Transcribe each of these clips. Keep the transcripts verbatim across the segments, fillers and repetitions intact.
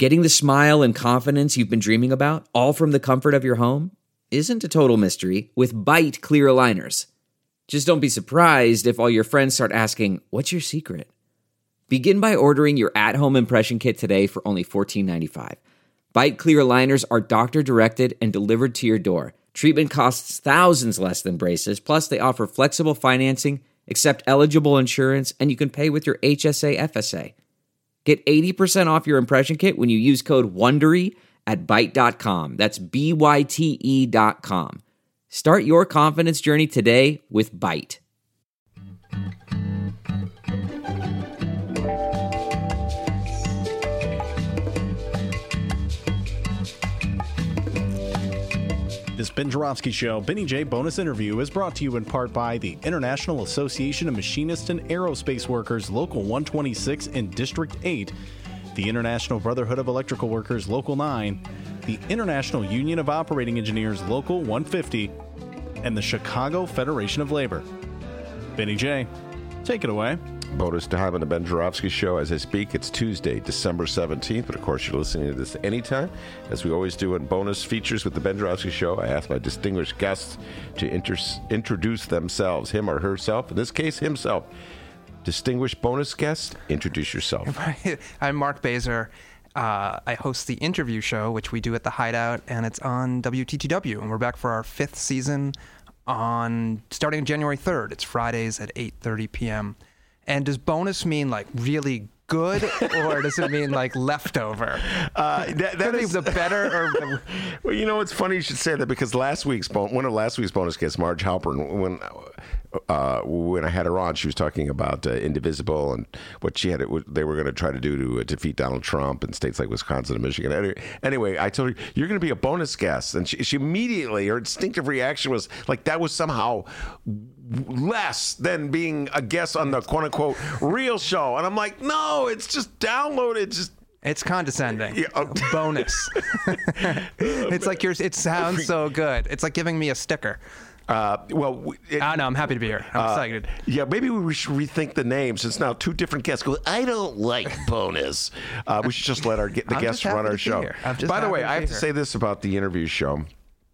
Getting the smile and confidence you've been dreaming about, all from the comfort of your home, isn't a total mystery with Byte clear aligners. Just don't be surprised if all your friends start asking, "What's your secret?" Begin by ordering your at-home impression kit today for only fourteen ninety-five. Byte clear aligners are doctor-directed and delivered to your door. Treatment costs thousands less than braces, plus they offer flexible financing, accept eligible insurance, and you can pay with your H S A F S A. Get eighty percent off your impression kit when you use code WONDERY at byte dot com. That's B Y T E dot com. Start your confidence journey today with Byte. This Ben Joravsky Show, Benny J bonus interview is brought to you in part by the International Association of Machinists and Aerospace Workers, Local one twenty-six in District eight, the International Brotherhood of Electrical Workers, Local nine, the International Union of Operating Engineers, Local one fifty, and the Chicago Federation of Labor. Benny J, take it away. Bonus time on the Ben Joravsky Show. As I speak, it's Tuesday, December seventeenth, but of course you're listening to this anytime. As we always do in bonus features with the Ben Joravsky Show, I ask my distinguished guests to inter- introduce themselves, him or herself. In this case, himself. Distinguished bonus guest, introduce yourself. I'm Mark Baser. Uh, I host the interview show, which we do at the Hideout, and it's on W T T W, and we're back for our fifth season on starting January third. It's Fridays at eight thirty p.m. And does bonus mean like really good, or does it mean like leftover? Uh, that that is the better. Or well, you know, it's funny you should say that, because last week's bon- one of last week's bonus guests, Marge Halpern, when uh, when I had her on, she was talking about uh, Indivisible and what she had. It, what they were going to try to do to uh, defeat Donald Trump in states like Wisconsin and Michigan. Anyway, anyway I told her, you're going to be a bonus guest, and she, she immediately, her instinctive reaction was like that was somehow less than being a guest on the quote-unquote real show. And I'm like, no, it's just downloaded. Just It's condescending. Yeah. Oh. Bonus. It's like yours. It sounds so good. It's like giving me a sticker. Uh, well, it, I know. I'm happy to be here. I'm uh, excited. Yeah, maybe we should rethink the names. It's now two different guests. Go, I don't like bonus. Uh, we should just let our the I'm guests just run happy our to be show. here. I'm just By the happy way, to I be have to here. say this about the interview show.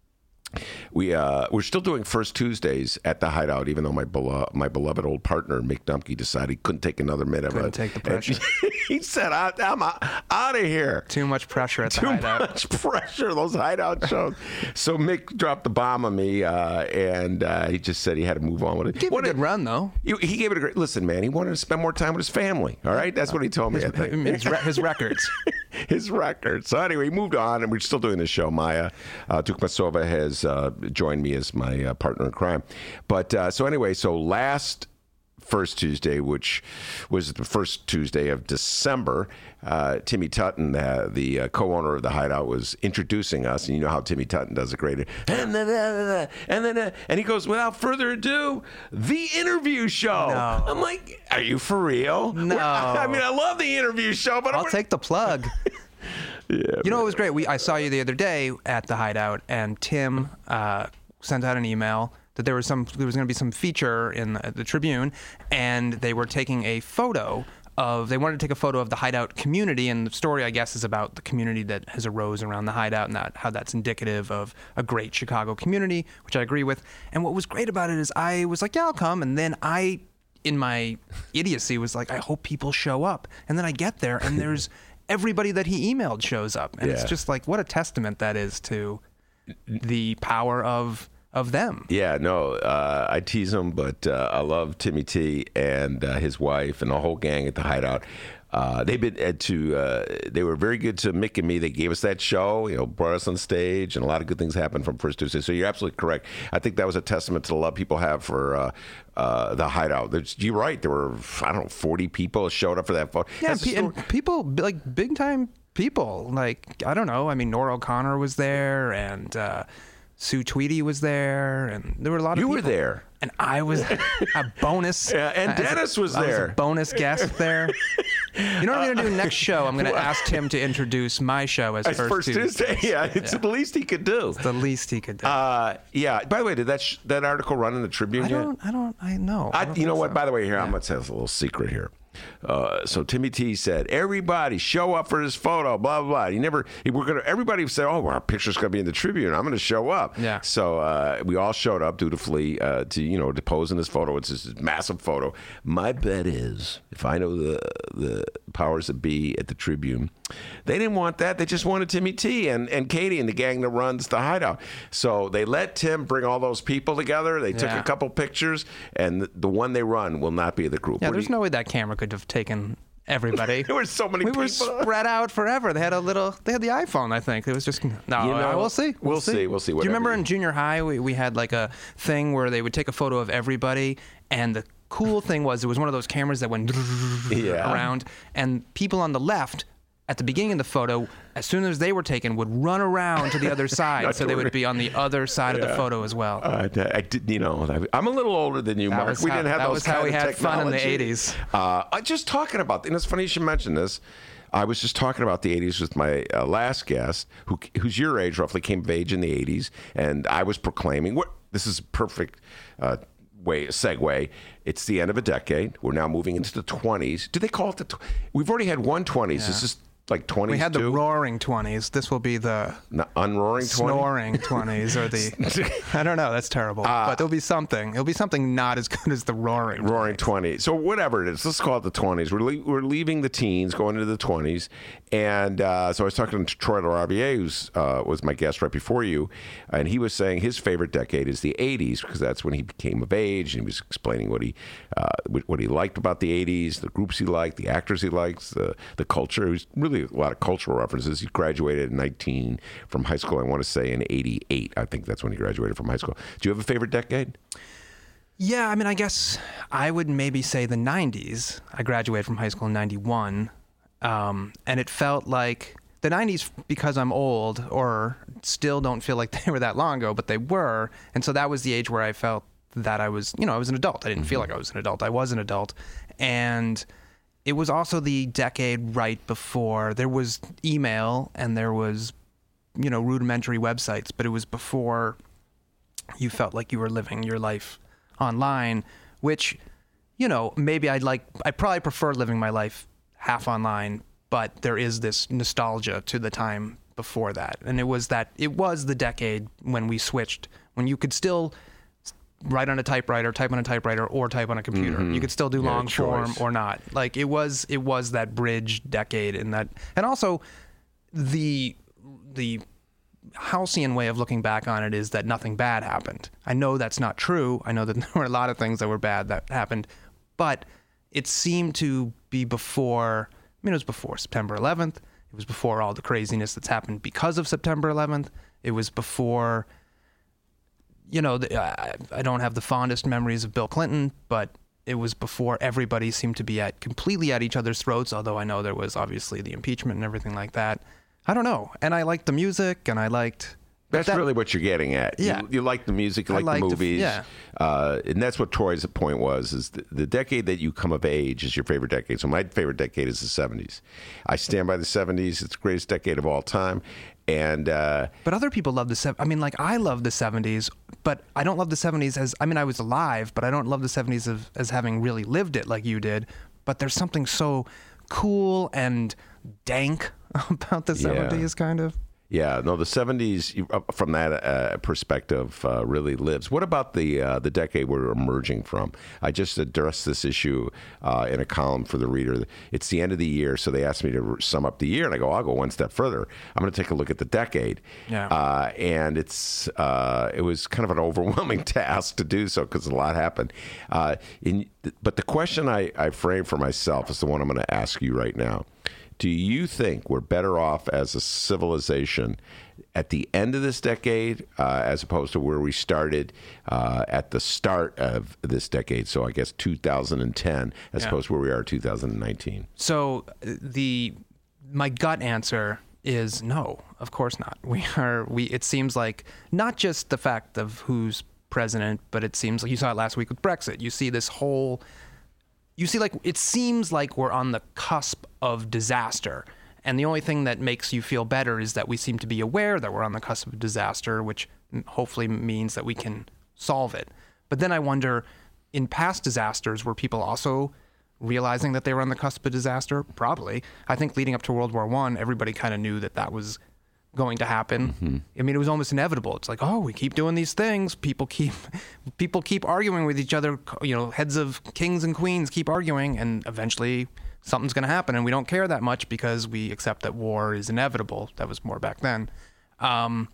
We uh, we're still doing first Tuesdays at the Hideout, even though my beloved my beloved old partner Mick Dumke decided he couldn't take another minute Couldn't of it. take the pressure. He said, I, "I'm out of here." Too much pressure at the Too Hideout. much pressure, those Hideout shows. So Mick dropped the bomb on me, uh, and uh, he just said he had to move on with it. Give it a good run, though. He, he gave it a great. Listen, man, he wanted to spend more time with his family. All right, that's what he told me. His, I think. his, re- his records. His record. So anyway, he moved on, and we're still doing this show. Maya uh, Tukmasova has uh, joined me as my uh, partner in crime. But uh, so anyway, so last first Tuesday, which was the first Tuesday of December, uh, Timmy Tutton, uh, the uh, co-owner of the Hideout, was introducing us, and you know how Timmy Tutton does a great, and then, uh, and then, uh, and he goes, without further ado, the interview show. No. I'm like, are you for real? No. We're- I mean, I love the interview show, but I'll I'm, take the plug. yeah, You know, it was great. We I saw you the other day at the Hideout, and Tim uh, sent out an email that there was some there was going to be some feature in the, the Tribune, and they were taking a photo of they wanted to take a photo of the Hideout community, and the story, I guess, is about the community that has arose around the Hideout and that, how that's indicative of a great Chicago community, which I agree with. And what was great about it is I was like, yeah, I'll come, and then I, in my idiocy, was like, I hope people show up, and then I get there, and there's everybody that he emailed shows up, and Yeah. it's just like, what a testament that is to the power of of them. Yeah, no, uh, I tease him, but uh, I love Timmy T and uh, his wife and the whole gang at the Hideout. Uh, they've been uh, to. Uh, they were very good to Mick and me. They gave us that show, you know, brought us on stage, and a lot of good things happened from First Tuesday. So you're absolutely correct. I think that was a testament to the love people have for uh, uh, the Hideout. There's, you're right. There were I don't know forty people showed up for that photo. Yeah, That's the pe- and story. people like big time people. Like I don't know. I mean, Nora O'Connor was there, and uh, Sue Tweedy was there, and there were a lot of You people. were there. And I was a bonus. Yeah, and as a- Dennis was I there. was a bonus guest there. You know what I'm going to do next show? I'm going to ask Tim to introduce my show as It's First, First Tuesday. Yeah, it's the least he could do. The least he could do. Uh, yeah. By the way, did that sh- that article run in the Tribune I yet? don't. I don't. I know. I I, don't you know think what? so. By the way, here I'm gonna tell you a little secret here. Uh, so Timmy T said, "Everybody show up for this photo." Blah blah. blah. He never. He, we're gonna. Everybody said, "Oh, well, our picture's gonna be in the Tribune. I'm gonna show up." Yeah. So uh, we all showed up dutifully uh, to you know to pose in this photo. It's this massive photo. My bet is, if I know the the powers that be at the Tribune, they didn't want that. They just wanted Timmy T and, and Katie and the gang that runs the Hideout. So they let Tim bring all those people together. They took Yeah. a couple pictures, and the, the one they run will not be the group. Yeah, What do there's you- no way that camera could have taken everybody. There were so many we people. were spread out forever. They had a little. They had the iPhone, I think. It was just no. You know, uh, we'll see. we'll see, we'll see, Do you remember whatever. in junior high we, we had like a thing where they would take a photo of everybody, and the cool thing was it was one of those cameras that went Yeah. around, and people on the left. At the beginning of the photo, as soon as they were taken, would run around to the other side, Not so to they worry. would be on the other side of the photo as well. Uh, I did, you know, I'm a little older than you, That Mark. was We how- didn't have that those was how kind we of had fun in the technology. eighties. Uh, I just talking about, and it's funny you should mention this. I was just talking about the eighties with my uh, last guest, who who's your age, roughly came of age in the eighties, and I was proclaiming what this is perfect. Uh, way segue. It's the end of a decade. We're now moving into the twenties. Do they call it the? Tw- We've already had one twenties. Is this like twenties? We had the too? roaring twenties. This will be the No, unroaring twenty. snoring twenties or the I don't know, that's terrible. Uh, but there'll be something. It'll be something not as good as the roaring. Roaring twenty. So whatever it is, let's call it the twenties. We're le- we're leaving the teens, going into the twenties, and uh, so I was talking to Troy LaRaviere, who uh, was my guest right before you, and he was saying his favorite decade is the eighties because that's when he became of age, and he was explaining what he uh, what he liked about the eighties, the groups he liked, the actors he likes, the the culture. It was really a lot of cultural references. He graduated in nineteen from high school. I want to say in eighty-eight. I think that's when he graduated from high school. Do you have a favorite decade? Yeah, I mean, I guess I would maybe say the nineties. I graduated from high school in ninety-one, um, and it felt like the nineties, because I'm old, or still don't feel like they were that long ago, but they were, and so that was the age where I felt that I was, you know, I was an adult. I didn't feel like I was an adult. I was an adult, and it was also the decade right before there was email and there was, you know, rudimentary websites, but it was before you felt like you were living your life online, which, you know, maybe I'd like, I probably prefer living my life half online, but there is this nostalgia to the time before that. And it was that, it was the decade when we switched, when you could still write on a typewriter, type on a typewriter, or type on a computer. Mm-hmm. You could still do Yeah, long form choice. or not. Like it was, it was that bridge decade, and that, and also the the halcyon way of looking back on it is that nothing bad happened. I know that's not true. I know that there were a lot of things that were bad that happened, but it seemed to be before. I mean, it was before September eleventh. It was before all the craziness that's happened because of September eleventh. It was before. You know, the, I, I don't have the fondest memories of Bill Clinton, but it was before everybody seemed to be at completely at each other's throats, although I know there was obviously the impeachment and everything like that. I don't know. And I liked the music, and I liked... That's that- really what you're getting at. Yeah. You, you like the music, you I like like the to- movies. yeah. Uh, and that's what Troy's point was, is the, the decade that you come of age is your favorite decade. So my favorite decade is the seventies. I stand by the seventies. It's the greatest decade of all time. And uh, But other people love the... sev- I mean, like, I love the seventies, but I don't love the seventies as... I mean, I was alive, but I don't love the seventies of, as having really lived it like you did. But there's something so cool and dank about the seventies, kind of. yeah, no, the seventies, you- uh, from that uh, perspective, uh, really lives. What about the uh, the decade we're emerging from? I just addressed this issue uh, in a column for the Reader. It's the end of the year, so they asked me to sum up the year, and I go, I'll go one step further. I'm going to take a look at the decade. Yeah. Uh, and it's uh, it was kind of an overwhelming task to do so because a lot happened. Uh, in, but the question I, I framed for myself is the one I'm going to ask you right now. Do you think we're better off as a civilization at the end of this decade uh, as opposed to where we started uh, at the start of this decade? So I guess two thousand ten as Yeah. opposed to where we are in two thousand nineteen. So uh, the my gut answer is no, of course not. We are we. It seems like not just the fact of who's president, but it seems like you saw it last week with Brexit. You see this whole. You see, like, it seems like we're on the cusp of disaster. And the only thing that makes you feel better is that we seem to be aware that we're on the cusp of disaster, which hopefully means that we can solve it. But then I wonder, in past disasters, were people also realizing that they were on the cusp of disaster? Probably. I think leading up to World War One, everybody kind of knew that that was going to happen. Mm-hmm. I mean, it was almost inevitable. It's like, oh, we keep doing these things. People keep people keep arguing with each other. You know, heads of kings and queens keep arguing, and eventually something's going to happen, and we don't care that much because we accept that war is inevitable. That was more back then. Um,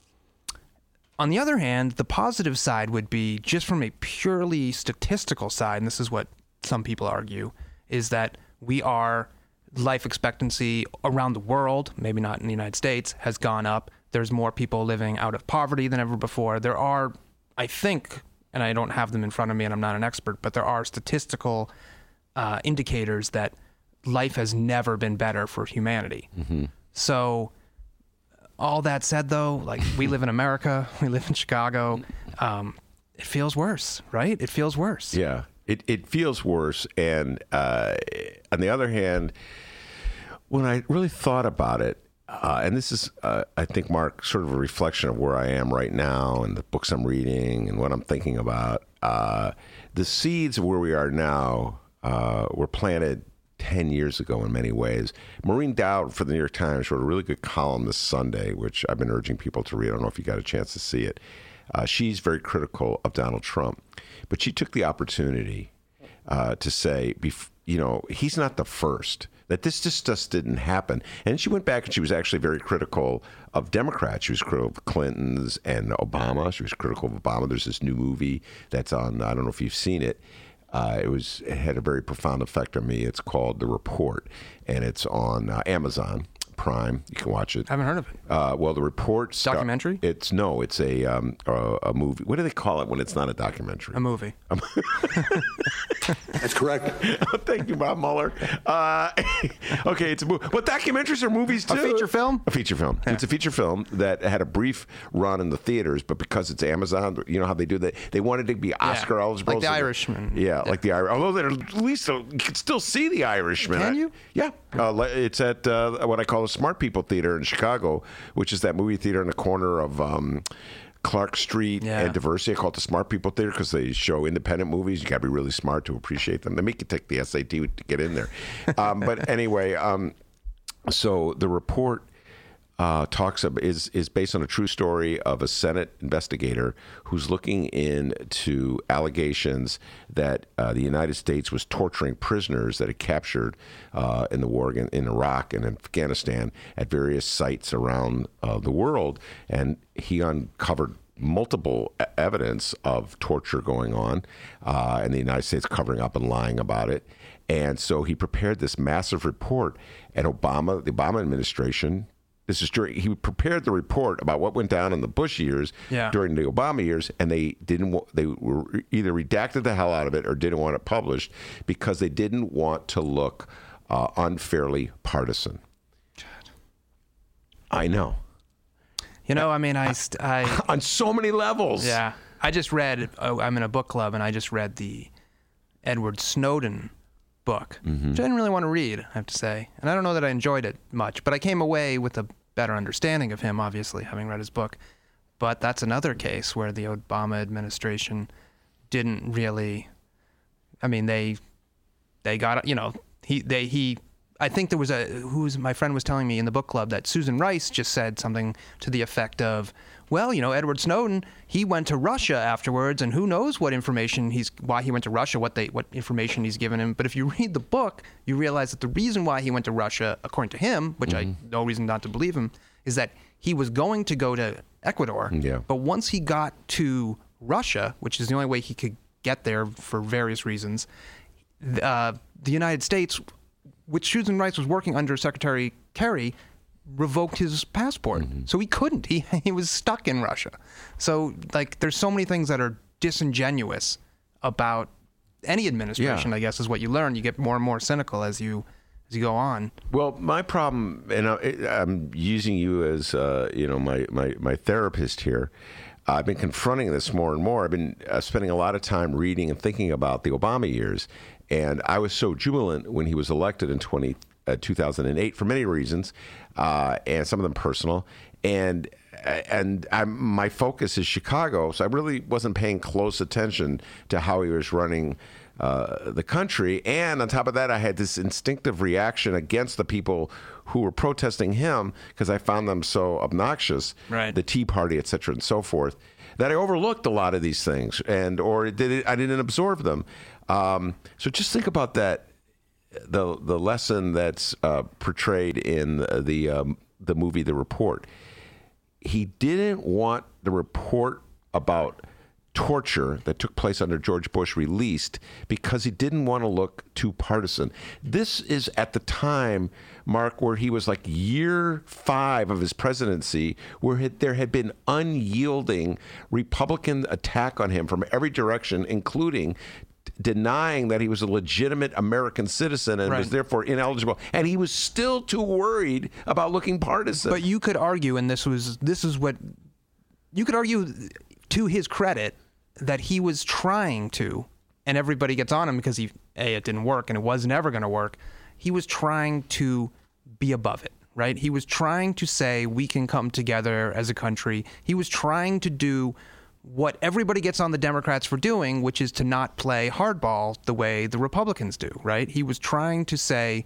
on the other hand, the positive side would be, just from a purely statistical side, and this is what some people argue, is that we are, life expectancy around the world, maybe not in the United States, has gone up. There's more people living out of poverty than ever before. There are, I think, and I don't have them in front of me and I'm not an expert, but there are statistical uh, indicators that life has never been better for humanity. Mm-hmm. So all that said, though, like, we live in America, we live in Chicago, um, it feels worse, right? It feels worse. Yeah, it, it feels worse. And uh, on the other hand, when I really thought about it, uh, and this is, uh, I think, Mark, sort of a reflection of where I am right now and the books I'm reading and what I'm thinking about, uh, the seeds of where we are now uh, were planted ten years ago in many ways. Maureen Dowd for the New York Times wrote a really good column this Sunday, which I've been urging people to read. I don't know if you got a chance to see it. Uh, she's very critical of Donald Trump, but she took the opportunity uh, to say, bef- you know, he's not the first, that this just, just didn't happen. And she went back and she was actually very critical of Democrats. She was critical of Clinton's and Obama. She was critical of Obama. There's this new movie that's on, I don't know if you've seen it. Uh, it was it had a very profound effect on me. It's called The Report, and it's on uh, Amazon Prime. You can watch it. I haven't heard of it. Uh, well, The Report... Star- documentary? It's No, it's a, um, a a movie. What do they call it when it's not a documentary? A movie. That's correct. Thank you, Bob Mueller. Uh, okay, it's a movie. Well, documentaries are movies, too. A feature film? A feature film. Yeah. It's a feature film that had a brief run in the theaters, but because it's Amazon, you know how they do that? They wanted to be Oscar yeah. eligible. Like The Irishman. Yeah, yeah, like The Irishman. Although they're at least, you can still see The Irishman. Can you? Yeah. Uh, it's at uh, what I call the Smart People Theater in Chicago, which is that movie theater in the corner of... Um, Clark Street yeah. and Diversity. I call it the Smart People Theater because they show independent movies. You got to be really smart to appreciate them. They make you take the S A T to get in there. Um, but anyway, um, so The Report uh, talks of, is is based on a true story of a Senate investigator who's looking into allegations that uh, the United States was torturing prisoners that it captured uh, in the war in, in Iraq and Afghanistan at various sites around uh, the world. And he uncovered multiple evidence of torture going on, uh, and the United States covering up and lying about it. And so he prepared this massive report, and Obama, the Obama administration, this is during, he prepared the report about what went down in the Bush years yeah. during the Obama years, and they didn't. They were either redacted the hell out of it or didn't want it published because they didn't want to look uh, unfairly partisan. God. I know. You know, I mean, I, st- I on so many levels. Yeah, I just read. Oh, I'm in a book club, and I just read the Edward Snowden book, mm-hmm. which I didn't really want to read, I have to say, and I don't know that I enjoyed it much. But I came away with a better understanding of him, obviously, having read his book. But that's another case where the Obama administration didn't really. I mean, they they got you know he they he. I think there was a, who's my friend was telling me in the book club that Susan Rice just said something to the effect of, well, you know, Edward Snowden, he went to Russia afterwards, and who knows what information he's, why he went to Russia, what they, what information he's given him. But if you read the book, you realize that the reason why he went to Russia, according to him, which mm-hmm. I no reason not to believe him, is that he was going to go to Ecuador. Yeah. But once he got to Russia, which is the only way he could get there for various reasons, uh, the United States, which Susan Rice was working under Secretary Kerry, revoked his passport. Mm-hmm. So he couldn't. He he was stuck in Russia. So, like, there's so many things that are disingenuous about any administration, yeah. I guess, is what you learn. You get more and more cynical as you as you go on. Well, my problem, and I, I'm using you as, uh, you know, my, my, my therapist here. I've been confronting this more and more. I've been uh, spending a lot of time reading and thinking about the Obama years. And I was so jubilant when he was elected in twenty, uh, two thousand eight for many reasons, uh, and some of them personal. And and I'm, my focus is Chicago, so I really wasn't paying close attention to how he was running uh, the country. And on top of that, I had this instinctive reaction against the people who were protesting him because I found them so obnoxious, right. the Tea Party, et cetera, and so forth, that I overlooked a lot of these things, and or did it, I didn't absorb them. Um, so just think about that. The the lesson that's uh, portrayed in the um, the movie The Report. He didn't want the report about torture that took place under George Bush released because he didn't want to look too partisan. This is at the time, Mark, where he was like year five of his presidency, where there had been unyielding Republican attack on him from every direction, including denying that he was a legitimate American citizen and right. was therefore ineligible, and he was still too worried about looking partisan. But you could argue, and this was this is what you could argue to his credit, that he was trying to, and everybody gets on him because he a it didn't work and it was never going to work. He was trying to be above it, right? He was trying to say we can come together as a country. He was trying to do what everybody gets on the Democrats for doing, which is to not play hardball the way the Republicans do, right? He was trying to say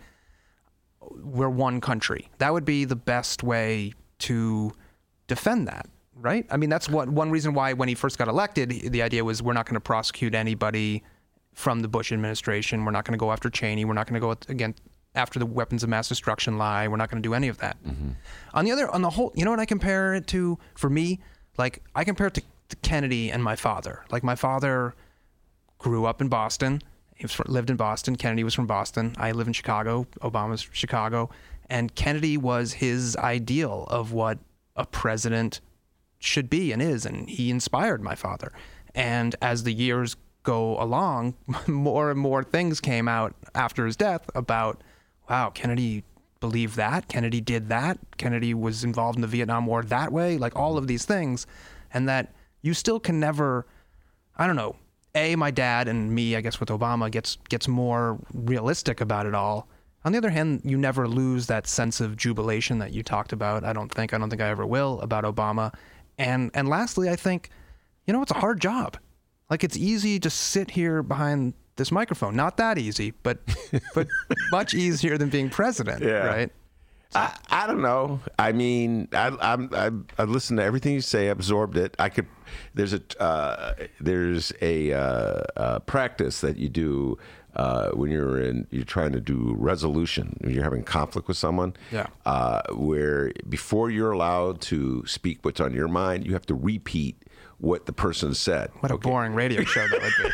we're one country. That would be the best way to defend that, right? I mean, that's what one reason why when he first got elected, the idea was we're not going to prosecute anybody from the Bush administration. We're not going to go after Cheney. We're not going to go again after the weapons of mass destruction lie. We're not going to do any of that. Mm-hmm. On the other, on the whole, you know what I compare it to for me? Like I compare it to Kennedy and my father. Like my father grew up in Boston. He was from, lived in Boston. Kennedy was from Boston. I live in Chicago. Obama's from Chicago. And Kennedy was his ideal of what a president should be and is. And he inspired my father. And as the years go along, more and more things came out after his death about, wow, Kennedy believed that. Kennedy did that. Kennedy was involved in the Vietnam War that way. Like all of these things. And that you still can never, I don't know, A, my dad and me, I guess with Obama, gets gets more realistic about it all. On the other hand, you never lose that sense of jubilation that you talked about. I don't think, I don't think I ever will, about Obama. And and lastly, I think, you know, it's a hard job. Like it's easy to sit here behind this microphone. Not that easy, but but much easier than being president, yeah. right? I, I don't know. I mean, I, I'm, I I listened to everything you say, absorbed it. I could. There's a uh, there's a uh, uh, practice that you do uh, when you're in you're trying to do resolution. When you're having conflict with someone. Yeah. Uh, where before you're allowed to speak what's on your mind, you have to repeat what the person said. What a okay? boring radio show that would be.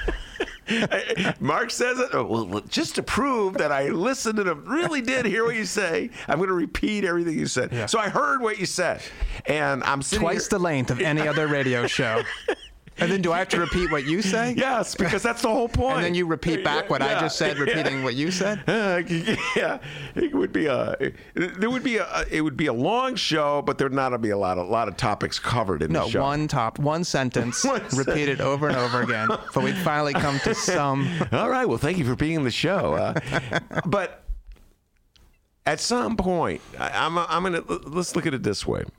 Mark says it. Oh, well, just to prove that I listened and really did hear what you say, I'm going to repeat everything you said. Yeah. So I heard what you said, and I'm sitting Twice here. the length of any other radio show. And then do I have to repeat what you say? Yes, because that's the whole point. And then you repeat back what yeah, I just said, repeating yeah. what you said? Uh, yeah, it would be a there would be a it would be a long show, but there'd not be a lot of a lot of topics covered in no, the show. one top, one sentence, One repeated over and over again. But we'd finally come to some. All right. Well, thank you for being in the show. Uh, but at some point, I, I'm I'm gonna let's look at it this way.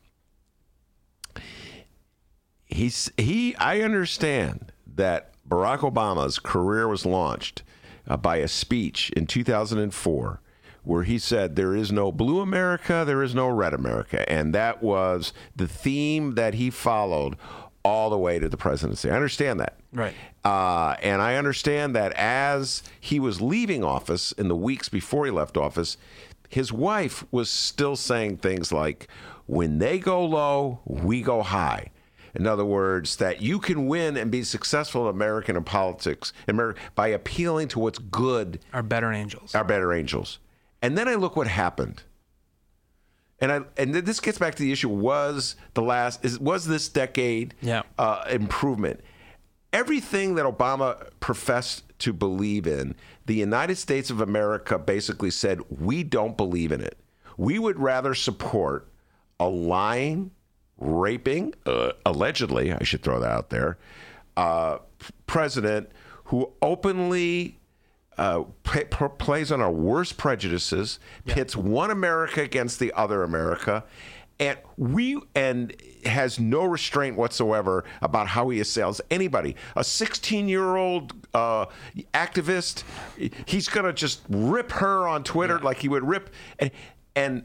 He's he. I understand that Barack Obama's career was launched uh, by a speech in two thousand four, where he said, "There is no blue America, there is no red America," and that was the theme that he followed all the way to the presidency. I understand that, Right. Uh, and I understand that as he was leaving office in the weeks before he left office, his wife was still saying things like, "When they go low, we go high." In other words, that you can win and be successful in American in politics by appealing to what's good. Our better angels. Our better angels. And then I look what happened. And I and this gets back to the issue, was the last, is, was this decade yeah. uh, improvement? Everything that Obama professed to believe in, the United States of America basically said, we don't believe in it. We would rather support a lying, raping, uh, allegedly, I should throw that out there, uh, president who openly uh, p- p- plays on our worst prejudices, yeah. pits one America against the other America, and we and has no restraint whatsoever about how he assails anybody. A sixteen-year-old uh, activist, he's going to just rip her on Twitter yeah. like he would rip, and and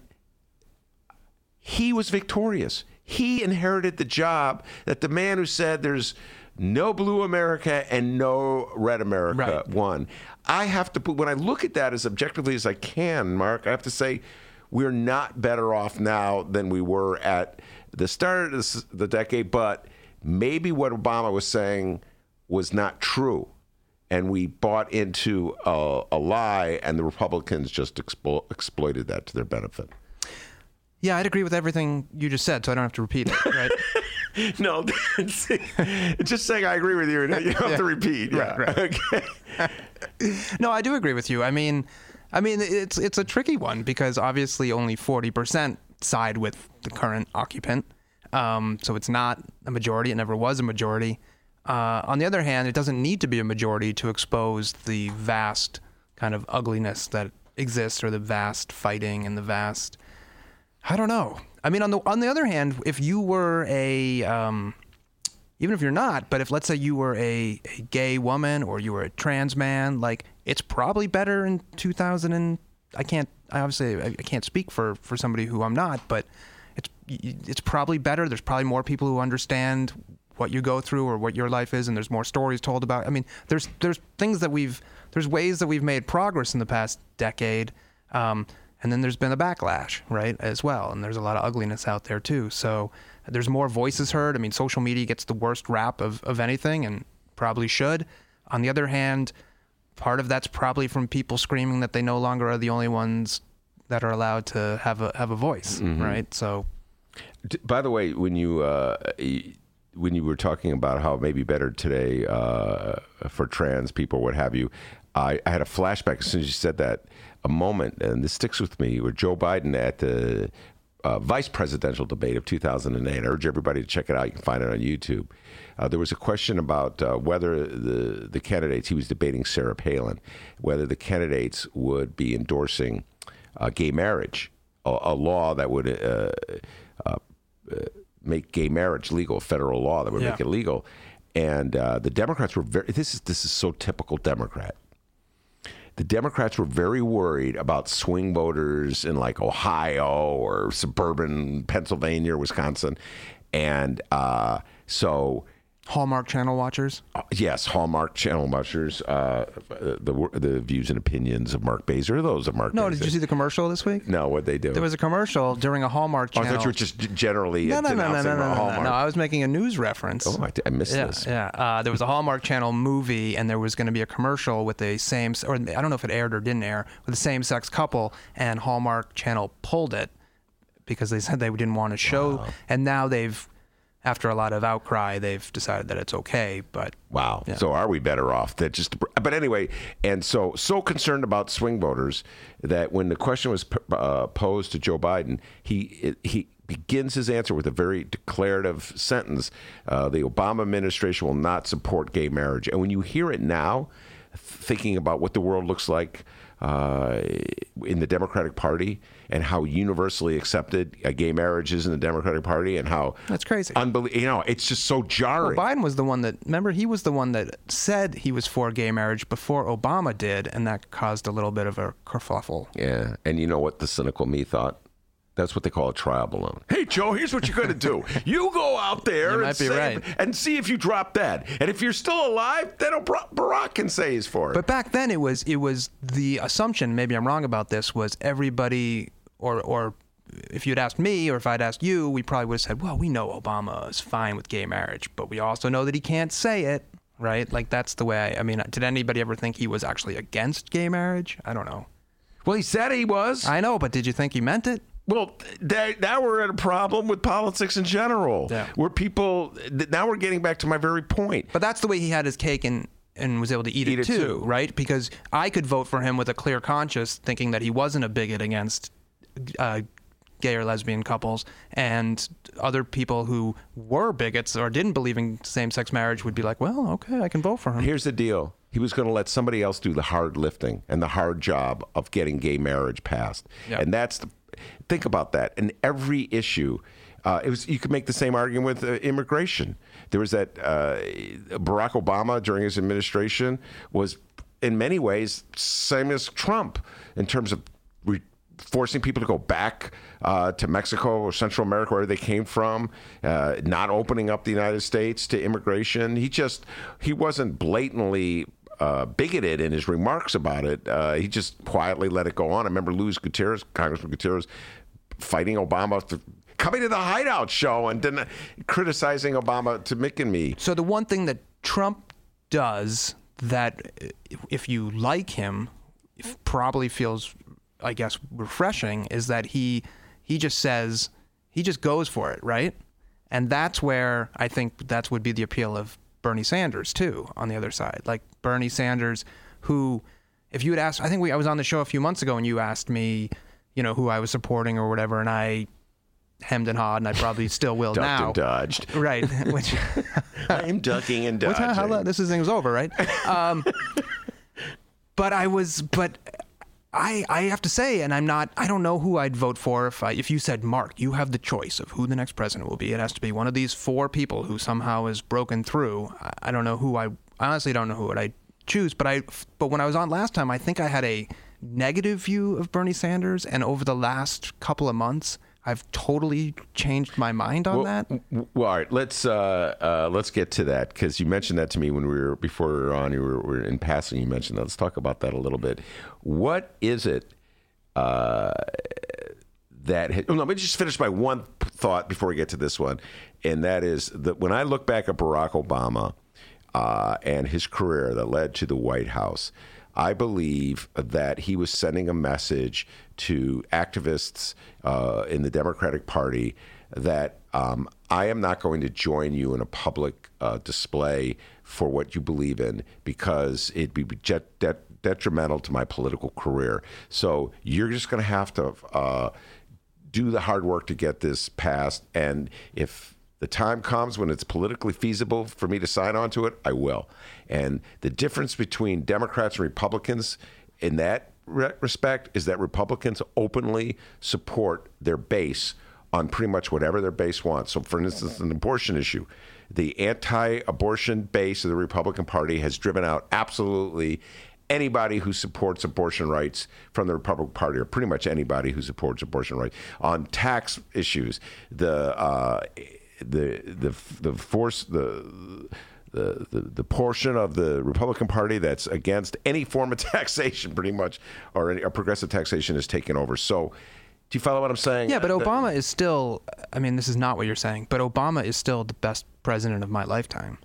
he was victorious. He inherited the job that the man who said there's no blue America and no red America right. won. I have to put, when I look at that as objectively as I can, Mark, I have to say we're not better off now than we were at the start of this, the decade, but maybe what Obama was saying was not true. And we bought into a, a lie, and the Republicans just explo- exploited that to their benefit. Yeah, I'd agree with everything you just said, so I don't have to repeat it, right? No, just saying I agree with you. You don't have yeah. to repeat. Yeah. Right, right. Okay. No, I do agree with you. I mean, I mean, it's it's a tricky one because obviously only forty percent side with the current occupant. Um, so it's not a majority. It never was a majority. Uh, on the other hand, it doesn't need to be a majority to expose the vast kind of ugliness that exists, or the vast fighting and the vast... I don't know. I mean, on the on the other hand, if you were a, um, even if you're not, but if let's say you were a, a gay woman or you were a trans man, like it's probably better in two thousand. And I can't, I obviously I can't speak for, for somebody who I'm not, but it's it's probably better. There's probably more people who understand what you go through or what your life is, and there's more stories told about. I mean, there's there's things that we've there's ways that we've made progress in the past decade. Um, And then there's been a backlash, right, as well. And there's a lot of ugliness out there, too. So there's more voices heard. I mean, social media gets the worst rap of, of anything and probably should. On the other hand, part of that's probably from people screaming that they no longer are the only ones that are allowed to have a have a voice, mm-hmm. right? So, by the way, when you uh, when you were talking about how it may be better today uh, for trans people, what have you, I, I had a flashback as soon as you said that. A moment, and this sticks with me, where Joe Biden at the uh, vice presidential debate of two thousand eight. I urge everybody to check it out. You can find it on YouTube. Uh, there was a question about uh, whether the the candidates, he was debating Sarah Palin, whether the candidates would be endorsing uh, gay marriage, a, a law that would uh, uh, make gay marriage legal, a federal law that would yeah. make it legal. And uh, the Democrats were very, this is this is so typical Democrat. The Democrats were very worried about swing voters in like Ohio or suburban Pennsylvania or Wisconsin. And uh, so... Hallmark Channel watchers? Uh, yes, Hallmark Channel watchers. Uh, the the views and opinions of Mark Baser, those of Mark no, Baser. No, did you see the commercial this week? No, what'd they do? There was a commercial during a Hallmark Channel. Oh, I thought you were just generally no, no, no, no, no, no, no, Hallmark. no, no, I was making a news reference. Oh, I, I missed yeah, this. Yeah, uh, there was a Hallmark Channel movie, and there was going to be a commercial with a same, or I don't know if it aired or didn't air, with a same-sex couple, and Hallmark Channel pulled it because they said they didn't want to show, wow. and now they've... After a lot of outcry, they've decided that it's okay. But wow, yeah. So are we better off? That just. But anyway, and so so concerned about swing voters that when the question was uh, posed to Joe Biden, he he begins his answer with a very declarative sentence: uh, "The Obama administration will not support gay marriage." And when you hear it now, thinking about what the world looks like uh, in the Democratic Party and how universally accepted a gay marriage is in the Democratic Party, and how that's crazy. Unbelievable, you know, it's just so jarring. Well, Biden was the one that remember he was the one that said he was for gay marriage before Obama did, and that caused a little bit of a kerfuffle. Yeah, and you know what the cynical me thought? That's what they call a trial balloon. Hey, Joe, here's what you're going to do. You go out there and, say, right. and see if you drop that. And if you're still alive, then Barack can say he's for it. But back then, it was it was the assumption, maybe I'm wrong about this, was everybody, or or if you'd asked me or if I'd asked you, we probably would have said, well, we know Obama is fine with gay marriage, but we also know that he can't say it, right? Like, that's the way, I, I mean, did anybody ever think he was actually against gay marriage? I don't know. Well, he said he was. I know, but did you think he meant it? Well, that, now we're at a problem with politics in general, yeah. where people, now we're getting back to my very point. But that's the way he had his cake and, and was able to eat, eat it, it too, too, right? Because I could vote for him with a clear conscience, thinking that he wasn't a bigot against uh, gay or lesbian couples, and other people who were bigots or didn't believe in same-sex marriage would be like, well, okay, I can vote for him. Here's the deal. He was going to let somebody else do the hard lifting and the hard job of getting gay marriage passed. Yep. And that's the think about that. And every issue, uh, it was you could make the same argument with uh, immigration. There was that uh, Barack Obama during his administration was in many ways same as Trump in terms of re- forcing people to go back uh, to Mexico or Central America, where they came from, uh, not opening up the United States to immigration. He just, he wasn't blatantly uh, bigoted in his remarks about it. Uh, he just quietly let it go on. I remember Luis Gutierrez, Congressman Gutierrez, fighting Obama, to, coming to the Hideout show and then criticizing Obama to Mick and me. So the one thing that Trump does that, if you like him, probably feels, I guess, refreshing, is that he he just says, he just goes for it, right? And that's where I think that's would be the appeal of Bernie Sanders too, on the other side. Like Bernie Sanders, who, if you had asked, I think we I was on the show a few months ago and you asked me, you know, who I was supporting or whatever, and I hemmed and hawed, and I probably still will Ducked now. and dodged. Right. Which I'm ducking and dodging. Which, how, how, this thing was over, right? Um, but I was, but I, I have to say, and I'm not, I don't know who I'd vote for if I, if you said, Mark, you have the choice of who the next president will be. It has to be one of these four people who somehow is broken through. I, I don't know who I, I honestly don't know who would I choose. But I, but when I was on last time, I think I had a negative view of Bernie Sanders, and over the last couple of months, I've totally changed my mind on well, that. Well, all right, let's uh, uh, let's get to that, because you mentioned that to me when we were before we were on. You were, were in passing. You mentioned that. Let's talk about that a little bit. What is it uh, that? Ha- oh, no, let me just finish my one thought before we get to this one, and that is that when I look back at Barack Obama uh, and his career that led to the White House, I believe that he was sending a message to activists uh, in the Democratic Party that um, I am not going to join you in a public uh, display for what you believe in, because it'd be jet- det- detrimental to my political career. So you're just going to have to uh, do the hard work to get this passed. And if the time comes when it's politically feasible for me to sign on to it, I will. And the difference between Democrats and Republicans in that re- respect is that Republicans openly support their base on pretty much whatever their base wants. So, for instance, an abortion issue, the anti-abortion base of the Republican Party has driven out absolutely anybody who supports abortion rights from the Republican Party, or pretty much anybody who supports abortion rights. On tax issues, the uh, the the the force the The, the the portion of the Republican Party that's against any form of taxation, pretty much, or any or progressive taxation, is taken over. So, do you follow what I'm saying? Yeah, but The- Obama is still, I mean, this is not what you're saying, but Obama is still the best president of my lifetime.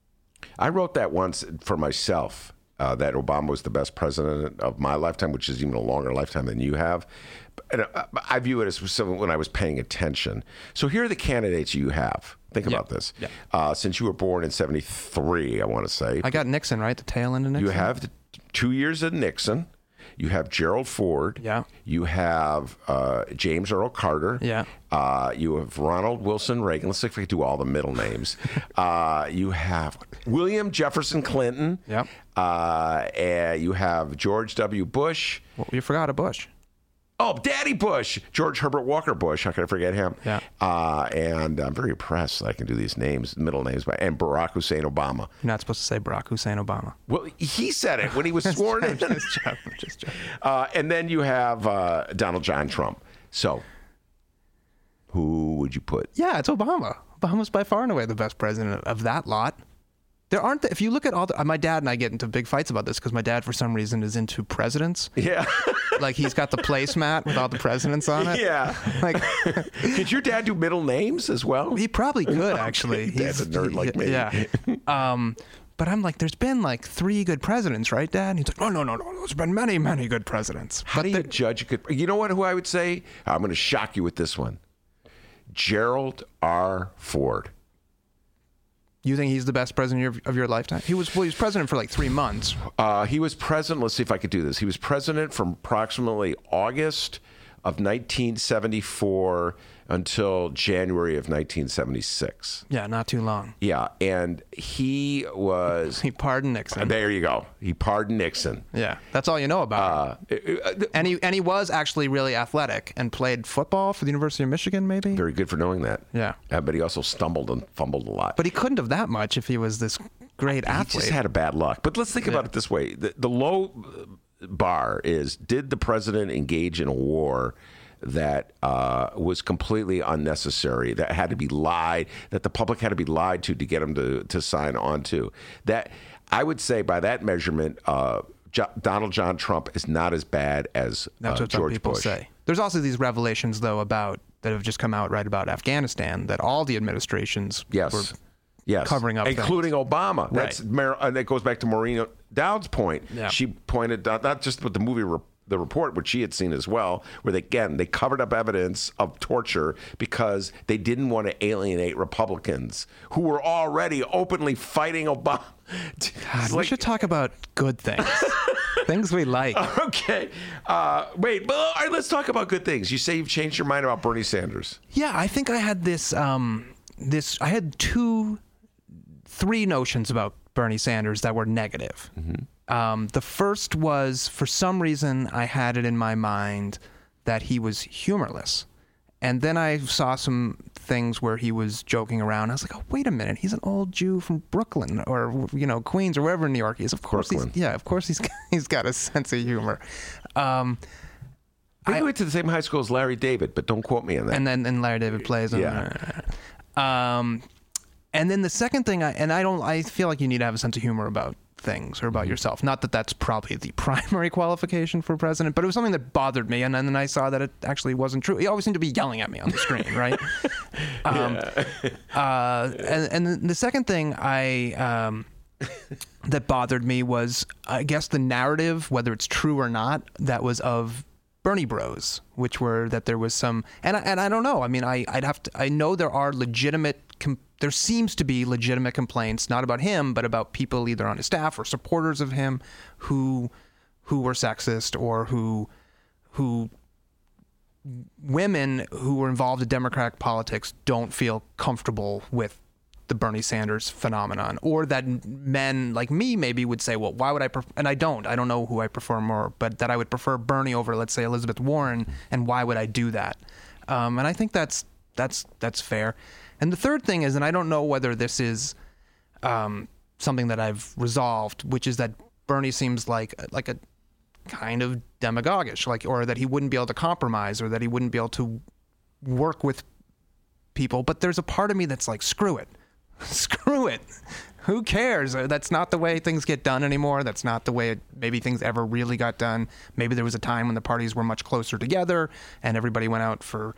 I wrote that once for myself, uh, that Obama was the best president of my lifetime, which is even a longer lifetime than you have. And uh, I view it as someone when I was paying attention. So here are the candidates you have. Think Yeah. about this. Yeah. Uh, since you were born in seventy-three, I want to say. I got Nixon, right? The tail end of Nixon? You have the two years of Nixon. You have Gerald Ford. Yeah. You have uh, James Earl Carter. Yeah. Uh, you have Ronald Wilson Reagan. Let's see if we can do all the middle names. uh, you have William Jefferson Clinton. Yep. Uh, and you have George W. Bush. Well, you forgot a Bush. Oh, Daddy Bush, George Herbert Walker Bush. How could I forget him? Yeah. Uh, and I'm very impressed that I can do these names, middle names, by and Barack Hussein Obama. You're not supposed to say Barack Hussein Obama. Well, he said it when he was sworn in. Just joking, just joking. Uh, and then you have uh, Donald John Trump. So, who would you put? Yeah, it's Obama. Obama's by far and away the best president of that lot. There aren't, the, if you look at all the, my dad and I get into big fights about this because my dad, for some reason, is into presidents. Yeah. Like he's got the placemat with all the presidents on it. Yeah. Like, Could your dad do middle names as well? he probably could, actually. Dad's a nerd like me. Yeah. Um, but I'm like, there's been like three good presidents, right, Dad? And he's like, oh, no, no, no. There's been many, many good presidents. How But do you there- judge a good? You know what? Who I would say? I'm going to shock you with this one. Gerald R. Ford. You think he's the best president of your, of your lifetime? He was well, he was president for like three months. Uh, he was president. Let's see if I could do this. He was president from approximately August of nineteen seventy-four until January of nineteen seventy-six. Yeah, not too long. Yeah, and he was... He pardoned Nixon. There you go. He pardoned Nixon. Yeah, that's all you know about him. Uh, And he and he was actually really athletic and played football for the University of Michigan, maybe. very good for knowing that. Yeah. Uh, but he also stumbled and fumbled a lot. But he couldn't have that much if he was this great he athlete. just had a bad luck. But let's think about it this way. The, the low bar is, did the president engage in a war that uh, was completely unnecessary, that had to be lied, that the public had to be lied to to get him to, to sign on to? That, I would say by that measurement, uh, Jo- Donald John Trump is not as bad as That's uh, what some George people Bush. say. There's also these revelations, though, about that have just come out right about Afghanistan, that all the administrations Yes. were Yes, covering up including Obama. That's Right. Mar- and that goes back to Maureen Dowd's point. Yeah. She pointed out not just with the movie, re- the report, which she had seen as well, where they, again they covered up evidence of torture because they didn't want to alienate Republicans who were already openly fighting Obama. God, It's we like- should talk about good things. Things we like. Okay, uh, wait, but all right, let's talk about good things. You say you've changed your mind about Bernie Sanders. Yeah, I think I had this. Um, this I had two, three notions about Bernie Sanders that were negative. Mm-hmm. Um, the first was, for some reason, I had it in my mind that he was humorless. And then I saw some things where he was joking around. I was like, oh, wait a minute. He's an old Jew from Brooklyn or, you know, Queens or wherever in New York he is. Of course Brooklyn. he's, yeah, of course he's, he's got a sense of humor. Um, I went to the same high school as Larry David, but don't quote me on that. and then and Larry David plays him. Yeah. Um, and then the second thing, I, and I don't, I feel like you need to have a sense of humor about things or about yourself. Not that that's probably the primary qualification for president, but it was something that bothered me. And then I saw that it actually wasn't true. He always seemed to be yelling at me on the screen, right? um, uh, and, and then the second thing I, um, that bothered me was, I guess, the narrative, whether it's true or not, that was of Bernie Bros, which were that there was some, and I, and I don't know. I mean, I I'd have to. I know there are legitimate. Com, there seems to be legitimate complaints, not about him, but about people either on his staff or supporters of him, who who were sexist or who who women who were involved in Democratic politics don't feel comfortable with the Bernie Sanders phenomenon, or that men like me maybe would say, well, why would I, pref-? and I don't, I don't know who I prefer more, but that I would prefer Bernie over, let's say, Elizabeth Warren, and why would I do that? Um, and I think that's, that's, that's fair. And the third thing is, and I don't know whether this is um, something that I've resolved, which is that Bernie seems like, like a kind of demagogish, like, or that he wouldn't be able to compromise, or that he wouldn't be able to work with people. But there's a part of me that's like, screw it. Screw it. Who cares? That's not the way things get done anymore. That's not the way it, maybe things ever really got done. Maybe there was a time when the parties were much closer together and everybody went out for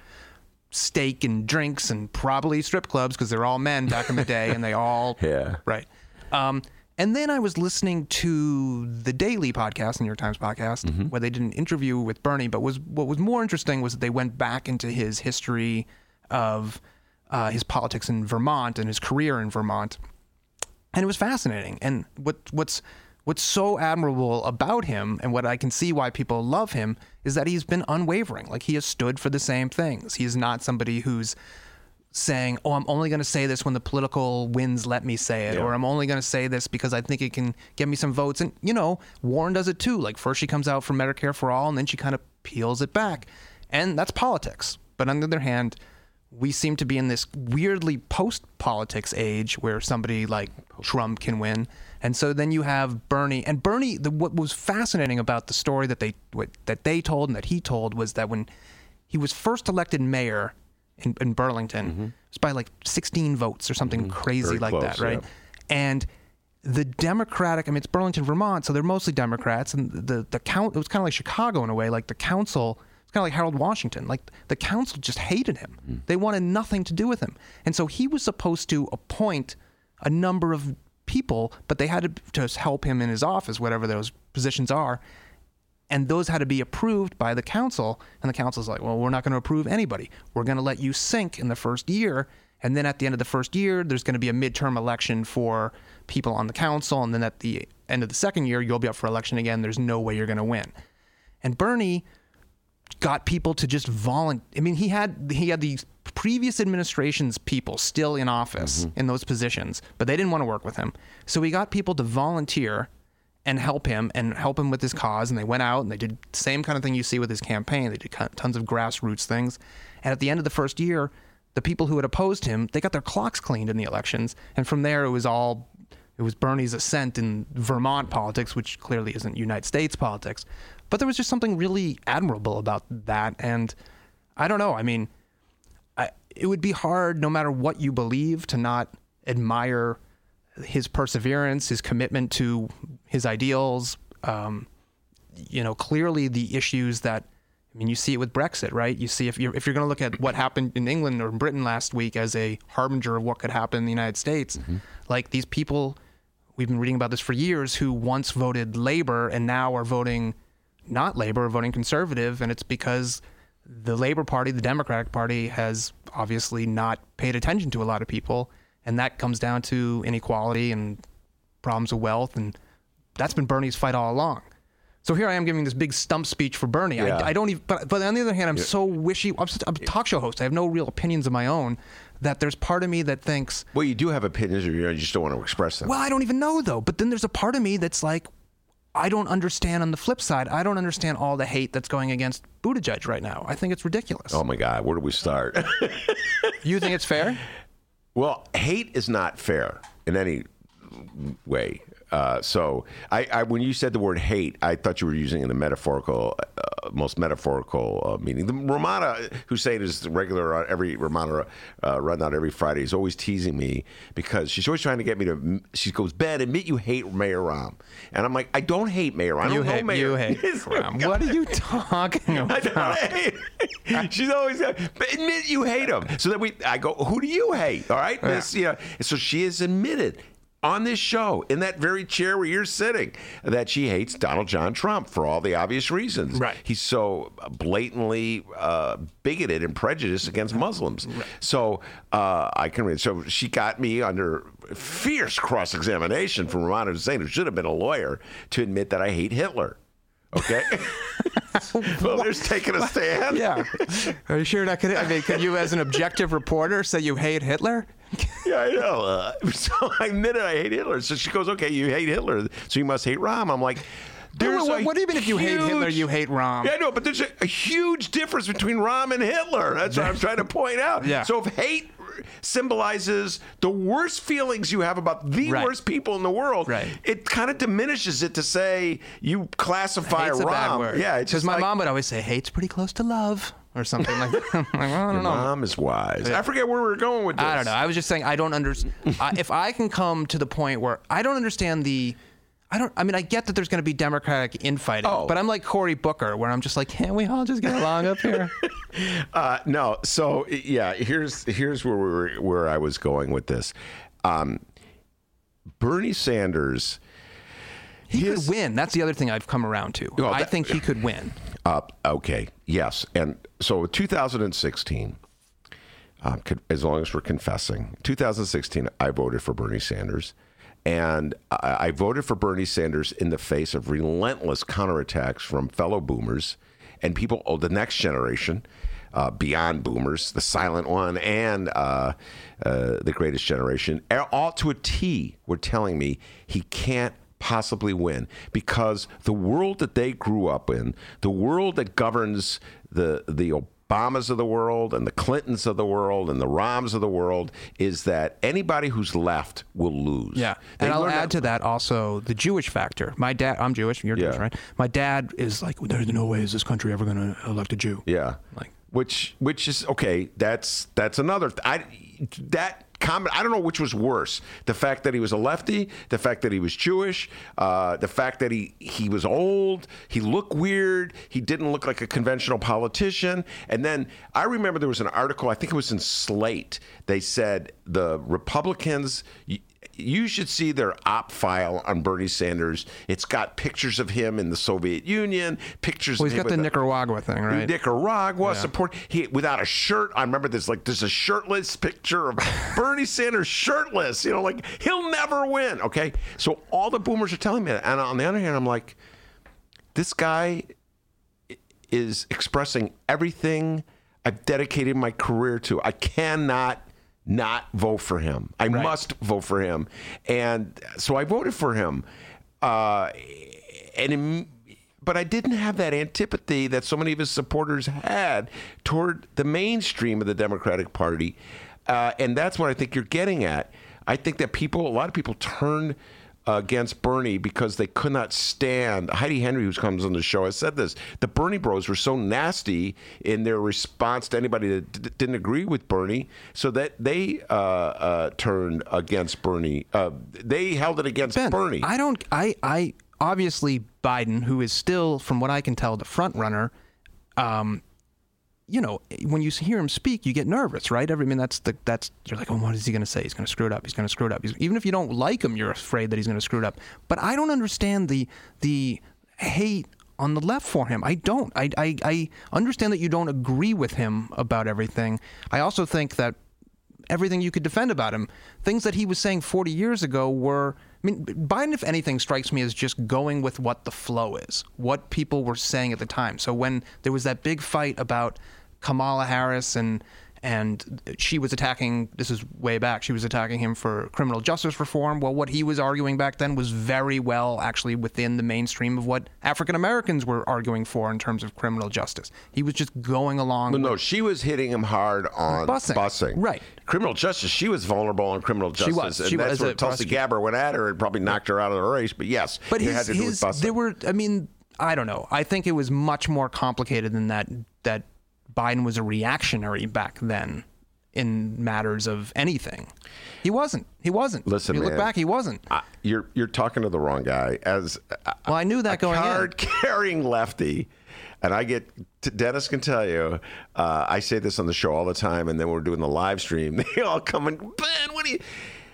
steak and drinks and probably strip clubs because they're all men back in the day and they all... Yeah. Right. Um, and then I was listening to the Daily podcast, the New York Times podcast, Mm-hmm. where they did an interview with Bernie, but was what was more interesting was that they went back into his history of... Uh, his politics in Vermont and his career in Vermont, and it was fascinating. And what what's what's so admirable about him, and what I can see why people love him, is that he's been unwavering. Like, he has stood for the same things. He's not somebody who's saying, "Oh, I'm only going to say this when the political winds let me say it," Yeah. or "I'm only going to say this because I think it can get me some votes." And you know, Warren does it too. Like, first she comes out for Medicare for all, and then she kind of peels it back, and that's politics. But on the other hand, we seem to be in this weirdly post-politics age where somebody like Trump can win. And so then you have Bernie. And Bernie, the, what was fascinating about the story that they what, that they told and that he told was that when he was first elected mayor in, in Burlington, mm-hmm. it was by like sixteen votes or something mm-hmm. crazy Very like close, that, right? yeah. And the Democratic, I mean, it's Burlington, Vermont, so they're mostly Democrats. And the, the count, it was kind of like Chicago in a way, like the council... kind of like Harold Washington. Like, the council just hated him. Mm. They wanted nothing to do with him. And so he was supposed to appoint a number of people, but they had to, to help him in his office, whatever those positions are. And those had to be approved by the council. And the council's like, well, we're not going to approve anybody. We're going to let you sink in the first year. And then at the end of the first year, there's going to be a midterm election for people on the council. And then at the end of the second year, you'll be up for election again. There's no way you're going to win. And Bernie... got people to just volunteer. I mean, he had he had the previous administration's people still in office mm-hmm. in those positions, but they didn't want to work with him. So he got people to volunteer and help him and help him with his cause. And they went out and they did the same kind of thing you see with his campaign. They did tons of grassroots things. And at the end of the first year, the people who had opposed him, they got their clocks cleaned in the elections. And from there, it was all, it was Bernie's ascent in Vermont politics, which clearly isn't United States politics. But there was just something really admirable about that. And I don't know. I mean, I, it would be hard, no matter what you believe, to not admire his perseverance, his commitment to his ideals. Um, you know, clearly the issues that, I mean, you see it with Brexit, right? You see if you're if you're going to look at what happened in England or in Britain last week as a harbinger of what could happen in the United States, mm-hmm. like these people, we've been reading about this for years, who once voted Labour and now are voting not Labour, are voting Conservative, and it's because the Labour Party, the Democratic Party, has obviously not paid attention to a lot of people. And that comes down to inequality and problems of wealth. And that's been Bernie's fight all along. So here I am giving this big stump speech for Bernie. Yeah. I, I don't even, but, but on the other hand, I'm yeah. so wishy. I'm, just, I'm a talk show host. I have no real opinions of my own, that there's part of me that thinks. Well, you do have opinions, or you just don't want to express them. Well, I don't even know, though. But then there's a part of me that's like, I don't understand on the flip side. I don't understand all the hate that's going against Buttigieg right now. I think it's ridiculous. Oh, my God. Where do we start? You think it's fair? Well, hate is not fair in any way. Uh, so, I, I, when you said the word hate, I thought you were using it in the metaphorical, uh, most metaphorical uh, meaning. The Romana Hussein is the regular on every Romana uh, run out every Friday. Is always teasing me because she's always trying to get me to. She goes, Ben, admit you hate Mayor Rahm, and I'm like, I don't hate Mayor Rahm. I don't you know hate, Mayor. You hate Rahm. What are you talking about? I don't hate. She's always like, admit you hate him. So then we, I go, who do you hate? All right, yeah. This, you know, so she has admitted on this show, in that very chair where you're sitting, that she hates Donald John Trump for all the obvious reasons. Right. He's so blatantly uh, bigoted and prejudiced against Muslims. Right. So uh, I can read. So she got me under fierce cross-examination from Romana Hussein, who should have been a lawyer, to admit that I hate Hitler. Okay. Well, there's taking a stand. Yeah. Are you sure that could? I mean, could you, as an objective reporter, say you hate Hitler? Yeah, I know. Uh, so I admitted I hate Hitler. So she goes, "Okay, you hate Hitler, so you must hate Rahm." I'm like, There's what, what, what do you mean if you huge, hate Hitler, you hate Rahm? Yeah, I know, but there's a, a huge difference between Rahm and Hitler. That's what I'm trying to point out. Yeah. So if hate symbolizes the worst feelings you have about the right. worst people in the world, right. it kind of diminishes it to say you classify Hate's Rahm. A bad word. Yeah, it's because just my like, mom would always say hate's pretty close to love. Or something like that. Like, well, I don't Your know. mom is wise. Yeah. I forget where we were going with this. I don't know. I was just saying I don't understand. If I can come to the point where I don't understand the, I don't. I mean, I get that there's going to be Democratic infighting, oh. but I'm like Cory Booker, where I'm just like, can't we all just get along up here? uh, no. So yeah, here's here's where we were, where I was going with this. Um, Bernie Sanders. He his, could win. That's the other thing I've come around to. Well, I that, think he could win. Uh, okay. Yes. And so two thousand sixteen, uh, as long as we're confessing, two thousand sixteen, I voted for Bernie Sanders. And I, I voted for Bernie Sanders in the face of relentless counterattacks from fellow boomers and people, oh, the next generation, uh, beyond boomers, the silent one, and uh, uh, the greatest generation, all to a T were telling me he can't possibly win because the world that they grew up in, the world that governs the the Obamas of the world and the Clintons of the world and the Rahms of the world, is that anybody who's left will lose. Yeah, they and I'll add that- to that also the Jewish factor. My dad, I'm Jewish, you're yeah. Jewish, right? My dad is like, there's no way is this country ever going to elect a Jew. Yeah, like which which is okay. That's that's another. Th- I that. Comment, I don't know which was worse. The fact that he was a lefty, the fact that he was Jewish, uh, the fact that he, he was old, he looked weird, he didn't look like a conventional politician. And then I remember there was an article, I think it was in Slate, they said the Republicans, you, you should see their op file on Bernie Sanders. It's got pictures of him in the Soviet Union, pictures well, of he's him got the with Nicaragua thing, right? Nicaragua yeah. support. He without a shirt. I remember there's like there's a shirtless picture of Bernie Sanders shirtless. You know, like he'll never win. Okay, so all the boomers are telling me that, and on the other hand, I'm like, this guy is expressing everything I've dedicated my career to. I cannot not vote for him. I Right. must vote for him. And so I voted for him. Uh, and in, but I didn't have that antipathy that so many of his supporters had toward the mainstream of the Democratic Party. Uh, and that's what I think you're getting at. I think that people, a lot of people turned uh, against Bernie because they could not stand. Heidi Henry, who comes on the show, has said this. The Bernie bros were so nasty in their response to anybody that d- didn't agree with Bernie, so that they uh, uh, turned against Bernie. Uh, they held it against Ben, Bernie. I don't. I. I obviously Biden, who is still, from what I can tell, the front runner. Um, you know, when you hear him speak, you get nervous, right? Every, I mean, that's the that's you're like, oh, what is he going to say? He's going to screw it up. He's going to screw it up. He's, even if you don't like him, you're afraid that he's going to screw it up. But I don't understand the the hate on the left for him. I don't. I, I I understand that you don't agree with him about everything. I also think that everything you could defend about him, things that he was saying forty years ago were. I mean, Biden, if anything, strikes me as just going with what the flow is, what people were saying at the time. So when there was that big fight about Kamala Harris and and she was attacking, this is way back, she was attacking him for criminal justice reform. Well, what he was arguing back then was very well actually within the mainstream of what African Americans were arguing for in terms of criminal justice. He was just going along. Well, with, no, she was hitting him hard on Busing. busing. Right. Criminal justice, she was vulnerable on criminal justice. She was. And She that's was where a Tulsi prosecutor. Gabbard went at her and probably knocked her out of the race. But yes, But it his, had to do his, with busing. there were, I mean, I don't know. I think it was much more complicated than that, that Biden was a reactionary back then in matters of anything. He wasn't. He wasn't. Listen, if you man, look back, he wasn't. I, you're you're talking to the wrong guy. As a, Well, I knew that a going in. card-carrying lefty, and I get Dennis can tell you. Uh, I say this on the show all the time, and then we're doing the live stream. They all come and Ben, what do you?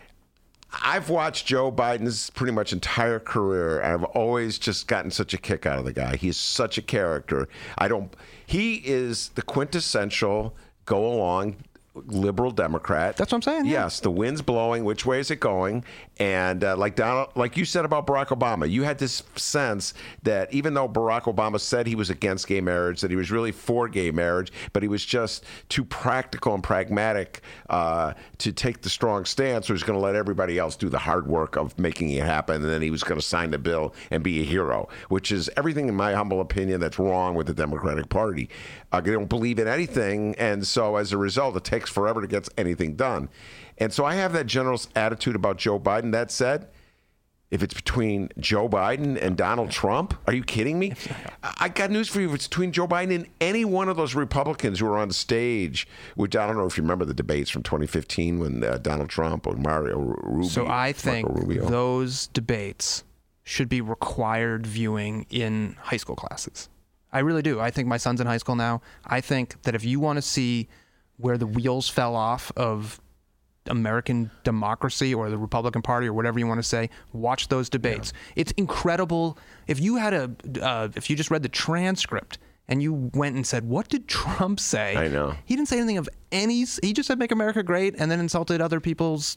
I've watched Joe Biden's pretty much entire career, and I've always just gotten such a kick out of the guy. He's such a character. I don't. He is the quintessential go along liberal Democrat. That's what I'm saying, yeah. Yes, the wind's blowing. Which way is it going? And uh, like Donald, like you said about Barack Obama, you had this sense that even though Barack Obama said he was against gay marriage, that he was really for gay marriage, but he was just too practical and pragmatic uh, to take the strong stance. So he was going to let everybody else do the hard work of making it happen, and then he was going to sign the bill and be a hero, which is everything, in my humble opinion, that's wrong with the Democratic Party. Uh, they don't believe in anything, and so as a result, it takes forever to get anything done. And so I have that general attitude about Joe Biden. That said, if it's between Joe Biden and Donald Trump, are you kidding me? I got news for you. If it's between Joe Biden and any one of those Republicans who were on stage, which I don't know if you remember the debates from twenty fifteen when uh, Donald Trump or Mario Rubio. So I think Marco Rubio. those debates should be required viewing in high school classes. I really do. I think my son's in high school now. I think that if you want to see where the wheels fell off of American democracy or the Republican Party or whatever you want to say, watch those debates. Yeah. It's incredible. If you had a, uh, if you just read the transcript and you went and said, what did Trump say? I know. He didn't say anything of any, he just said make America great and then insulted other people's,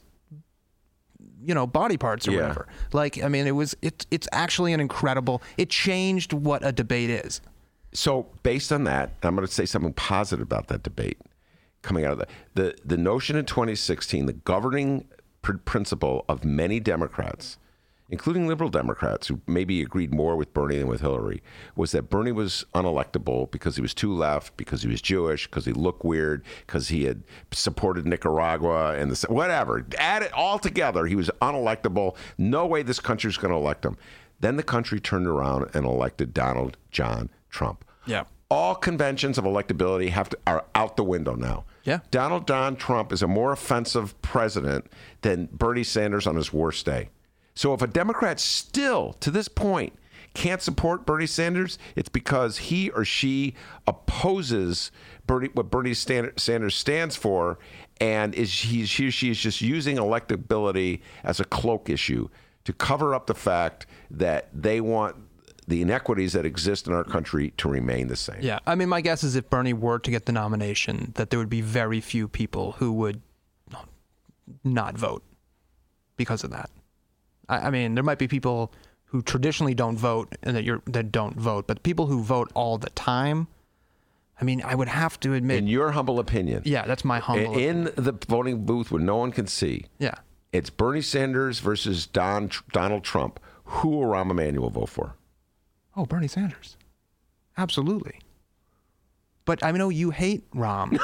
you know, body parts or Yeah. whatever. Like, I mean, it was, it, it's actually an incredible, it changed what a debate is. So based on that, I'm going to say something positive about that debate. Coming out of that, the the notion in twenty sixteen, the governing pr- principle of many Democrats, including liberal Democrats who maybe agreed more with Bernie than with Hillary, was that Bernie was unelectable because he was too left, because he was Jewish, because he looked weird, because he had supported Nicaragua and the whatever. Add it all together, he was unelectable. No way this country was going to elect him. Then the country turned around and elected Donald John Trump. Yeah. All conventions of electability have to, are out the window now. Yeah. Donald John Trump is a more offensive president than Bernie Sanders on his worst day. So if a Democrat still, to this point, can't support Bernie Sanders, it's because he or she opposes Bernie, what Bernie Sanders stands for, and is he, he or she is just using electability as a cloak issue to cover up the fact that they want the inequities that exist in our country to remain the same. Yeah. I mean, my guess is if Bernie were to get the nomination, that there would be very few people who would not vote because of that. I, I mean, there might be people who traditionally don't vote and that you're that don't vote, but people who vote all the time. I mean, I would have to admit. In your humble opinion. Yeah, that's my humble In opinion. the voting booth where no one can see. Yeah. It's Bernie Sanders versus Don Donald Trump. Who will Rahm Emanuel vote for? Oh, Bernie Sanders. Absolutely. But I know you hate Rahm.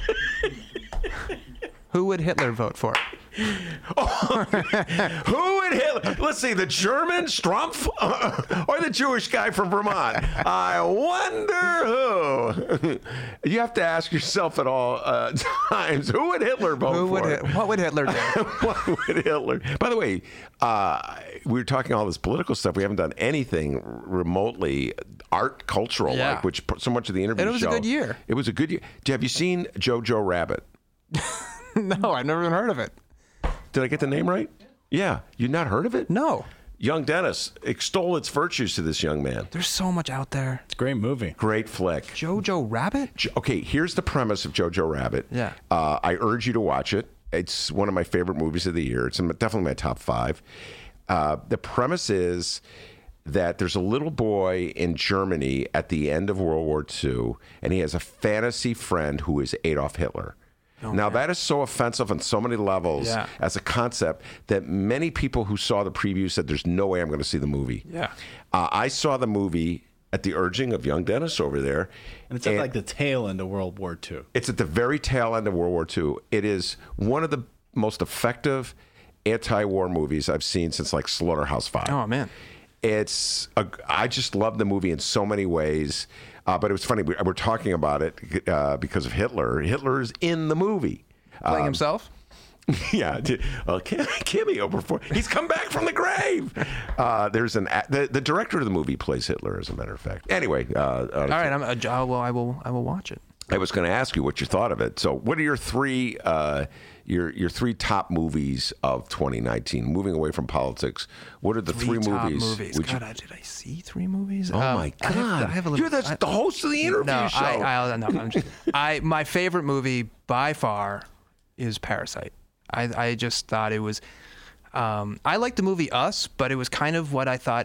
Who would Hitler vote for? Oh, who would Hitler? Let's see, the German Strumpf or the Jewish guy from Vermont? I wonder who. You have to ask yourself at all uh, times, who would Hitler vote Who would for? Hit- what would Hitler do? What would Hitler? By the way, uh, we were talking all this political stuff. We haven't done anything remotely art cultural Yeah. like, which so much of the interview And it was a show- good year. It was a good year. Have you seen Jojo Rabbit? No, I've never even heard of it. Did I get the name right? Yeah. You've not heard of it? No. Young Dennis extol its virtues to this young man. There's so much out there. It's a great movie. Great flick. Jojo Rabbit? Jo- Okay, here's the premise of Jojo Rabbit. Yeah. Uh, I urge you to watch it. It's one of my favorite movies of the year. It's in- definitely my top five. Uh, the premise is that there's a little boy in Germany at the end of World War Two, and he has a fantasy friend who is Adolf Hitler. Now, that is so offensive on so many levels Yeah. as a concept that many people who saw the preview said, there's no way I'm going to see the movie. Yeah. Uh, I saw the movie at the urging of young Dennis over there. And it's at like the tail end of World War Two. It's at the very tail end of World War Two. It is one of the most effective anti-war movies I've seen since like Slaughterhouse Five. Oh, man. It's a, I just love the movie in so many ways. Uh, but it was funny. We, we're talking about it uh, because of Hitler. Hitler is in the movie. Playing Um, himself? Yeah, uh, cameo before he's come back from the grave. Uh, there's an the, the director of the movie plays Hitler, as a matter of fact. Anyway, uh, All right, I'm, uh, I will. I will. I will watch it. I was going to ask you what you thought of it. So, what are your three uh, your your three top movies of twenty nineteen? Moving away from politics, what are the three, Three top movies? movies. would you- God, I, did I see three movies? oh Um, my I have- God! I have a little, You're the, I- the host of the interview no, show. I, I, no, I'm just, I my favorite movie by far is Parasite. I, I just thought it was. Um, I liked the movie Us, but it was kind of what I thought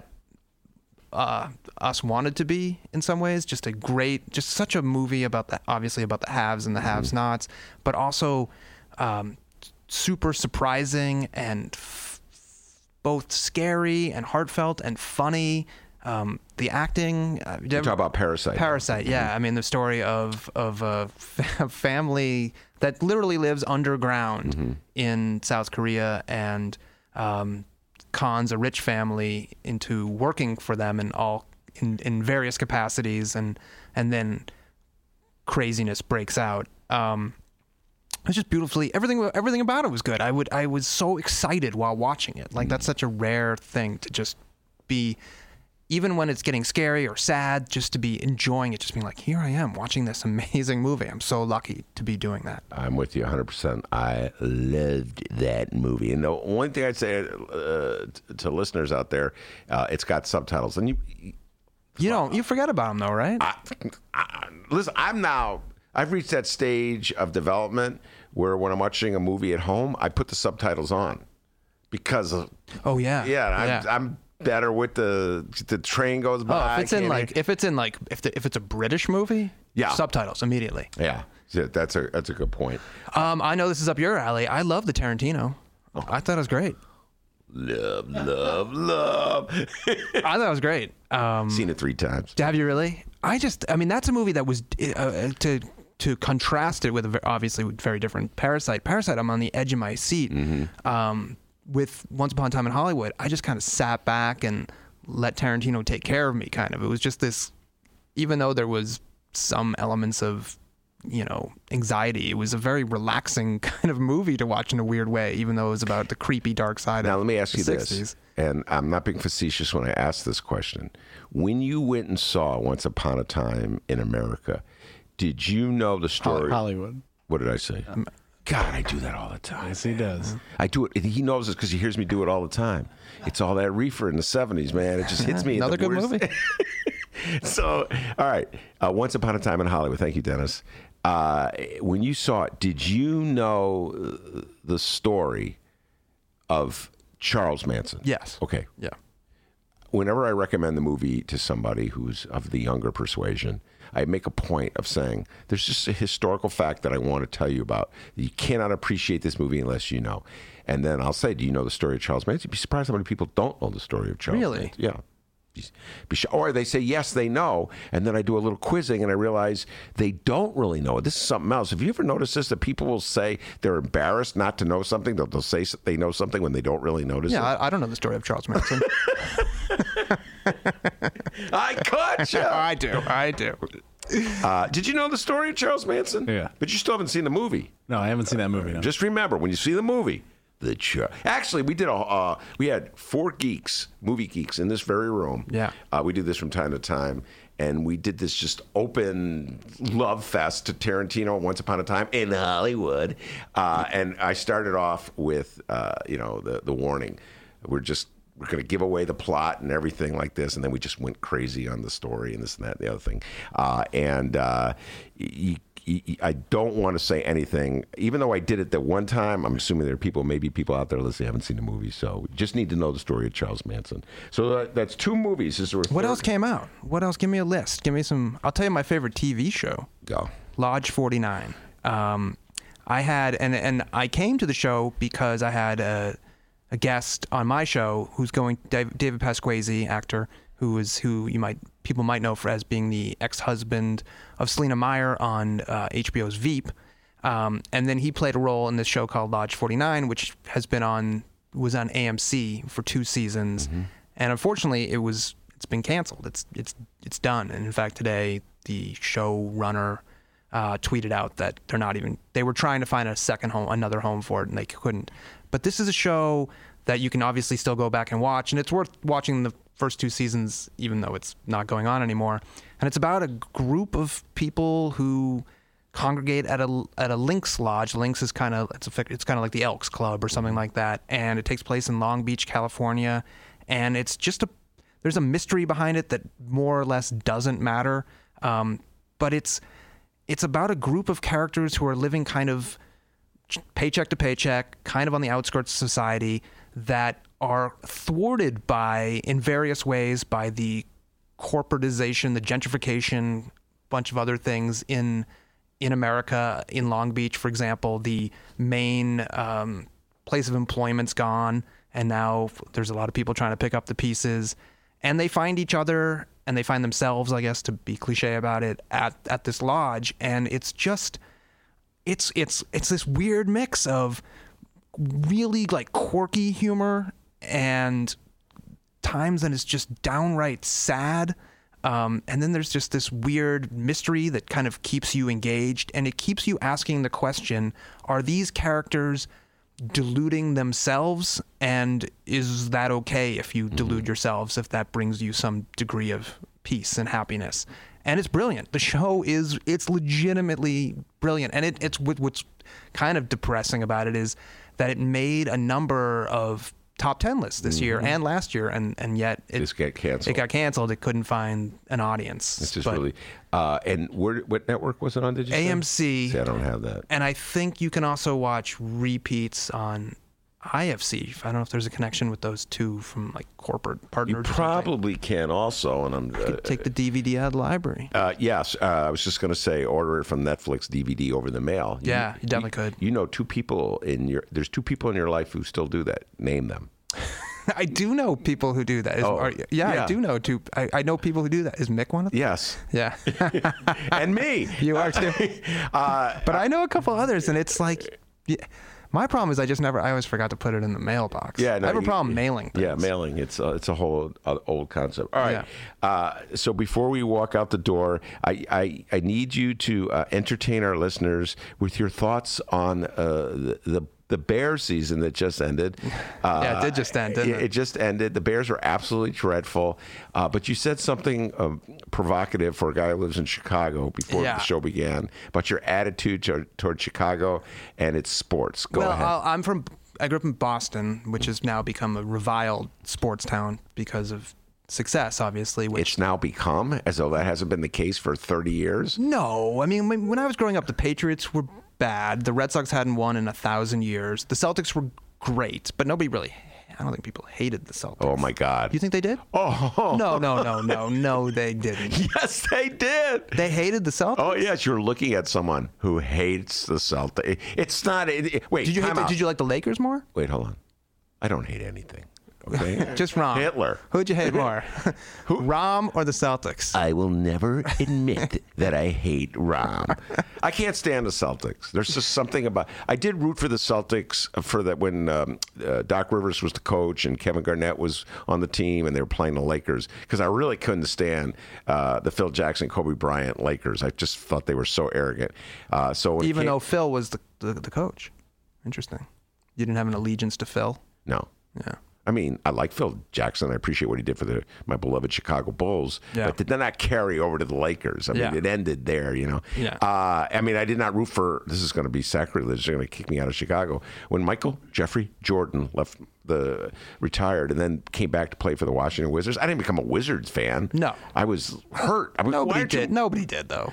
uh, Us wanted to be in some ways. Just a great, just such a movie about the obviously about the haves and the have-nots, but also um, super surprising and f- both scary and heartfelt and funny. Um, the acting. Uh, You talk about Parasite. Parasite, yeah. I mean, the story of of a f- family that literally lives underground Mm-hmm. in South Korea and um, cons a rich family into working for them in all in, in various capacities, and and then craziness breaks out. Um, it was just beautifully everything. Everything about it was good. I would. I was so excited while watching it. Like that's such a rare thing to just be. Even when it's getting scary or sad, just to be enjoying it, just being like, here I am watching this amazing movie. I'm so lucky to be doing that. I'm with you one hundred percent. I loved that movie. And the one thing I'd say uh, t- to listeners out there, uh, it's got subtitles. And you, You don't, you forget about them though, right? I, I, listen, I'm now, I've reached that stage of development where when I'm watching a movie at home, I put the subtitles on because of, oh yeah, yeah, I'm, I'm better with the, the train goes Oh, by. if it's I in can't like, hear- if it's in like, if the, if it's a British movie, Yeah. subtitles immediately. yeah, yeah, that's a, that's a good point. Um, I know this is up your alley. I love the Tarantino. I thought it was great. Love, love, love. I thought it was great. Um, Seen it three times. Have you really? I just, I mean, that's a movie that was uh, to to contrast it with a, ve- obviously with very different Parasite. Parasite, I'm on the edge of my seat. Mm-hmm. Um, with Once Upon a Time in Hollywood, I just kind of sat back and let Tarantino take care of me. Kind of, it was just this. Even though there was some elements of, you know, anxiety, it was a very relaxing kind of movie to watch in a weird way. Even though it was about the creepy dark side. Now, of let me ask the you sixties. this, and I'm not being facetious when I ask this question. When you went and saw Once Upon a Time in America, did you know the story? Hollywood. What did I say? Um, God, I do that all the time. Yes, he does. I do it. He knows this because he hears me do it all the time. It's all that reefer in the seventies, man. It just hits me. Another at the good worst. movie. So, all right. Uh, Once Upon a Time in Hollywood. Thank you, Dennis. Uh, when you saw it, did you know uh, the story of Charles Manson? Yes. Okay. Yeah. whenever I recommend the movie to somebody who's of the younger persuasion, I make a point of saying there's just a historical fact that I want to tell you about. You cannot appreciate this movie unless you know. And then I'll say, do you know the story of Charles Manson? You'd be surprised how many people don't know the story of Charles Really? Manson. Yeah. Or they say, yes, they know. And then I do a little quizzing and I realize they don't really know it. This is something else. Have you ever noticed this, that people will say they're embarrassed not to know something? They'll, they'll say they know something when they don't really notice Yeah, it? I, I don't know the story of Charles Manson. I caught you. I do. I do. Uh, did you know the story of Charles Manson? Yeah. But you still haven't seen the movie. No, I haven't seen that movie. No. Just remember, when you see the movie, the Char- Actually, we did a. Uh, we had four geeks, movie geeks, in this very room. Yeah. Uh, we do this from time to time, and we did this just open love fest to Tarantino Once Upon a Time in Hollywood. Uh, and I started off with, uh, you know, the the warning. We're just we're going to give away the plot and everything like this, and then we just went crazy on the story and this and that and the other thing. Uh, and uh, y- I don't want to say anything, even though I did it that one time. I'm assuming there are people, maybe people out there listening, haven't seen the movie, so just need to know the story of Charles Manson. So uh, that's two movies. Is there a What third? else came out? What else? Give me a list. Give me some. I'll tell you my favorite T V show. Go. Lodge forty-nine. Um, I had, and and I came to the show because I had a, a guest on my show who's going, Dave, David Pasquazi, actor, who is who you might people might know for as being the ex-husband of Selena Meyer on uh, H B O's Veep, um, and then he played a role in this show called Lodge forty-nine, which has been on was on A M C for two seasons, mm-hmm. and unfortunately it was it's been canceled. It's it's it's done, and in fact today the showrunner uh, tweeted out that they're not even they were trying to find a second home, another home for it, and they couldn't. But this is a show that you can obviously still go back and watch, and it's worth watching the first two seasons, even though it's not going on anymore. And it's about a group of people who congregate at a at a Lynx Lodge. Lynx is kind of it's a, it's kind of like the Elks Club or something like that, and it takes place in Long Beach, California. And it's just a there's a mystery behind it that more or less doesn't matter, um, but it's it's about a group of characters who are living kind of paycheck to paycheck, kind of on the outskirts of society, that are thwarted by, in various ways, by the corporatization, the gentrification, bunch of other things in in America. In Long Beach, for example, the main um, place of employment's gone, and now there's a lot of people trying to pick up the pieces, and they find each other, and they find themselves, I guess, to be cliche about it, at at this lodge, and it's just, it's it's it's this weird mix of really like quirky humor and times that is just downright sad. Um, and then there's just this weird mystery that kind of keeps you engaged, and it keeps you asking the question, are these characters deluding themselves? And is that okay if you delude yourselves, if that brings you some degree of peace and happiness? And it's brilliant. The show is, it's legitimately brilliant. And it, it's what's kind of depressing about it is that it made a number of top ten lists this mm-hmm. year and last year, and, and yet it, This got canceled. it got canceled. It couldn't find an audience. It's just But really. Uh, and where, what network was it on? Did you say? A M C. See, I don't have that. And I think you can also watch repeats on I F C. I don't know if there's a connection with those two from like corporate partners. You or something. probably can also, and I'm. Uh, Take the D V D out of the library. Uh, yes, uh, I was just going to say, order it from Netflix D V D over the mail. You- Yeah, you definitely could. You know, two people in your there's two people in your life who still do that. Name them. I do know people who do that. Is, Oh, are, yeah, yeah. I do know two. I, I know people who do that. Is Mick one of them? Yes, Yeah. and me. You are too. Uh, But I know a couple others, and it's like, yeah, my problem is I just never. I always forgot to put it in the mailbox. Yeah, no, I have a you- problem mailing things. Yeah, mailing. It's uh, it's a whole uh, old concept. All right. Uh, so before we walk out the door, I I, I need you to uh, entertain our listeners with your thoughts on uh, the. the The Bears season that just ended. Uh, Yeah, it did just end, didn't it? It just ended. The Bears were absolutely dreadful. Uh, but you said something um, provocative for a guy who lives in Chicago before Yeah. the show began about your attitude toward, toward Chicago and its sports. Go well, ahead. I'll, I'm from. I grew up in Boston, which has now become a reviled sports town because of success, obviously. Which It's now become, as though that hasn't been the case for thirty years. no, I mean when when I was growing up, the Patriots were bad. The Red Sox hadn't won in a thousand years. The Celtics were great, but nobody really I don't think people hated the Celtics. Oh my God! You think they did? Oh no, no, no, no, no, they didn't. Yes, they did. They hated the Celtics. Oh yes, you're looking at someone who hates the Celtics. It's not. It, it, wait, Did you hate time the, out. Did you like the Lakers more? Wait, hold on. I don't hate anything. Okay, Just Rom. Hitler. Who'd you hate more, Rom or the Celtics? I will never admit that I hate Rom. I can't stand the Celtics. There's just something about. I did root for the Celtics for that when um, uh, Doc Rivers was the coach and Kevin Garnett was on the team and they were playing the Lakers because I really couldn't stand uh, the Phil Jackson, Kobe Bryant Lakers. I just thought they were so arrogant. Uh, so when Even came, though Phil was the, the the coach. Interesting. You didn't have an allegiance to Phil? no. Yeah. I mean, I like Phil Jackson. I appreciate what he did for the my beloved Chicago Bulls. Yeah. But did not carry over to the Lakers. I mean, Yeah. it ended there, you know. Yeah. Uh, I mean, I did not root for, this is going to be sacrilege. They're going to kick me out of Chicago. When Michael Jeffrey Jordan left the, retired and then came back to play for the Washington Wizards, I didn't become a Wizards fan. No. I was hurt. I was, why Nobody aren't you- did. Nobody did, though.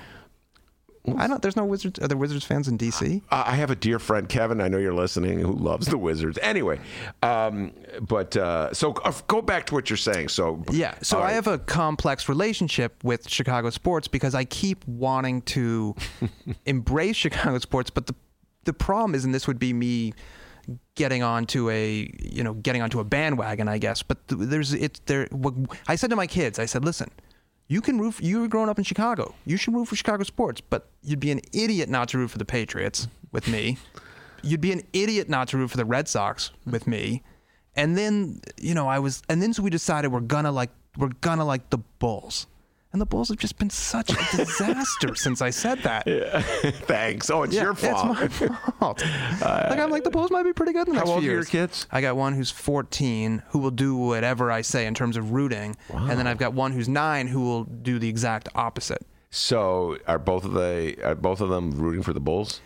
I don't. There's no Wizards. Are there Wizards fans in D C? Uh, I have a dear friend, Kevin. I know you're listening, who loves the Wizards. Anyway, um, but uh, so uh, go back to what you're saying. So Yeah. So all I right. have a complex relationship with Chicago sports because I keep wanting to embrace Chicago sports, but the the problem is, and this would be me getting onto a you know getting onto a bandwagon, I guess. But th- there's it's there. What, I said to my kids, I said, listen. You can root. For, you were growing up in Chicago. You should root for Chicago sports, but you'd be an idiot not to root for the Patriots with me. You'd be an idiot not to root for the Red Sox with me. And then, you know, I was, and then so we decided we're gonna like, we're gonna like the Bulls. And the Bulls have just been such a disaster since I said that. Yeah. Thanks. Oh, it's Yeah, your fault. It's my fault. like I'm like the Bulls might be pretty good in the next How old few are your years. kids? I got one who's fourteen who will do whatever I say in terms of rooting, and then I've got one who's nine who will do the exact opposite. So are both of the are both of them rooting for the Bulls?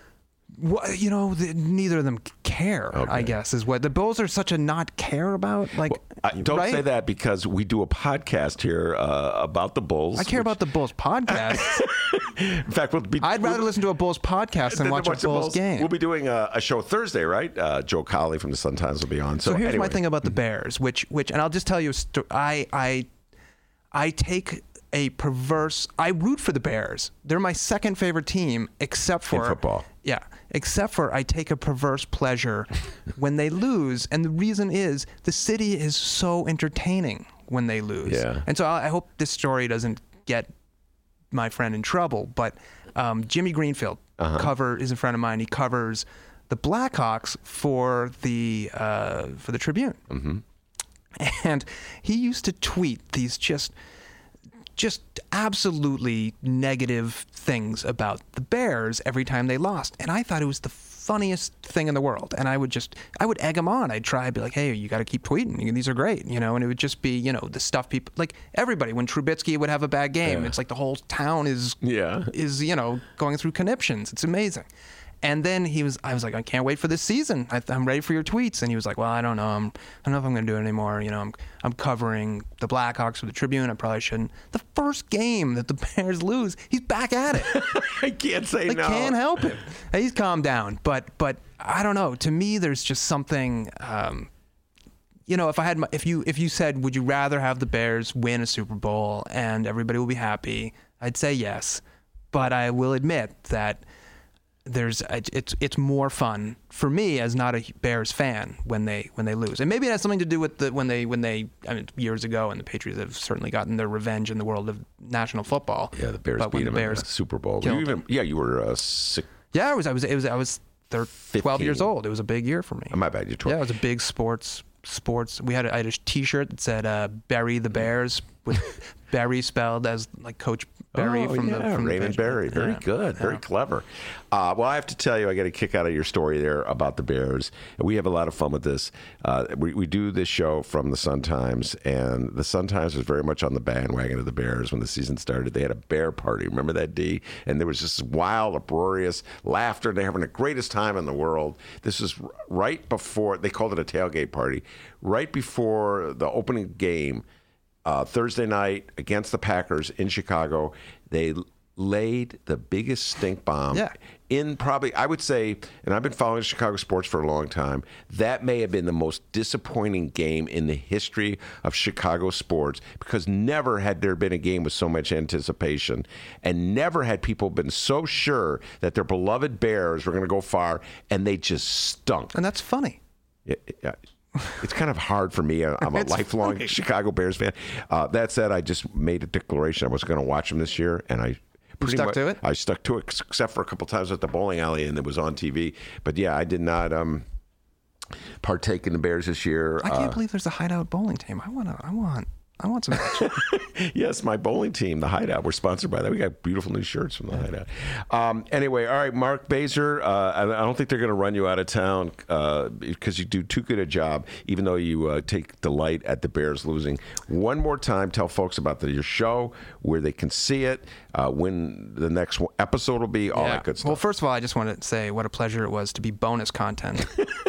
Well, you know, the, neither of them care. Okay. I guess is what the Bulls are such a not care about. Like, I, don't right? say that because we do a podcast here uh, about the Bulls. I care about the Bulls podcast. In fact, we'll be. I'd rather we'll, listen to a Bulls podcast than than watch, watch a the Bulls, game. We'll be doing a, a show Thursday, right? Uh, Joe Colley from the Sun Times will be on. So, So here's anyway. my thing about the Bears, which which, and I'll just tell you, a sto- I I I take a perverse. I root for the Bears. They're my second favorite team, except for In football. Yeah, except for I take a perverse pleasure when they lose, and the reason is the city is so entertaining when they lose. Yeah. And so I, I hope this story doesn't get my friend in trouble, but um, Jimmy Greenfield Uh-huh. cover is a friend of mine. He covers the Blackhawks for the uh, for the Tribune, mm-hmm. and he used to tweet these just just absolutely negative things about the Bears every time they lost, and I thought it was the funniest thing in the world. And I would just, I would egg him on. I'd try, I'd be like, hey, you got to keep tweeting. These are great, you know. And it would just be, you know, the stuff people like. Everybody, when Trubisky would have a bad game, Yeah. it's like the whole town is, Yeah. is you know, going through conniptions. It's amazing. And then he was, I was like, I can't wait for this season. I, I'm ready for your tweets. And he was like, well, I don't know. I'm, I don't know if I'm going to do it anymore. You know, I'm, I'm covering the Blackhawks for the Tribune. I probably shouldn't. The first game that the Bears lose, he's back at it. I can't say I no. can't help him. He's calmed down. But, but I don't know. To me, there's just something. Um, you know, if I had, my, if you, if you said, would you rather have the Bears win a Super Bowl and everybody will be happy? I'd say yes. But I will admit that there's it's it's more fun for me as not a Bears fan when they when they lose, and maybe it has something to do with the when they when they I mean years ago, and the Patriots have certainly gotten their revenge in the world of national football. Yeah, the Bears but beat when them the in Bears the Super Bowl. killed You even, yeah, you were uh, sick. yeah, I was I was it was I was thir- twelve years fifteen. old. It was a big year for me. My bad, you're twelve. Yeah, it was a big sports sports. We had a, I had a T-shirt that said uh, "Bury the Bears" with Barry spelled as like Coach Barry oh, from yeah, the from Raymond the Barry. Very yeah. good. Very Yeah. clever. Uh, well, I have to tell you, I got a kick out of your story there about the Bears. We have a lot of fun with this. Uh, we, we do this show from the Sun Times, and the Sun Times was very much on the bandwagon of the Bears when the season started. They had a bear party. Remember that, D? And there was this wild, uproarious laughter. They're having the greatest time in the world. This was r- right before, they called it a tailgate party, right before the opening game. Uh, Thursday night against the Packers in Chicago, they laid the biggest stink bomb Yeah. in probably, I would say, and I've been following Chicago sports for a long time, that may have been the most disappointing game in the history of Chicago sports, because never had there been a game with so much anticipation, and never had people been so sure that their beloved Bears were going to go far, and they just stunk. And that's funny. Yeah, yeah. It's kind of hard for me. I'm a It's lifelong funny. Chicago Bears fan. Uh, that said, I just made a declaration I was going to watch them this year, and I pretty stuck much, to it? I stuck to it, except for a couple times at the bowling alley, and it was on T V. But yeah, I did not um, partake in the Bears this year. I can't Uh, believe there's a Hideout bowling team. I want to. I want. I want some action. Yes, my bowling team, the Hideout. We're sponsored by that. We got beautiful new shirts from the Hideout. Um, anyway, all right, Mark Baser. Uh, I, I don't think they're going to run you out of town uh, because you do too good a job, even though you uh, take delight at the Bears losing. One more time, tell folks about the, your show, where they can see it, uh, when the next episode will be, all Yeah. that good stuff. Well, first of all, I just want to say what a pleasure it was to be bonus content.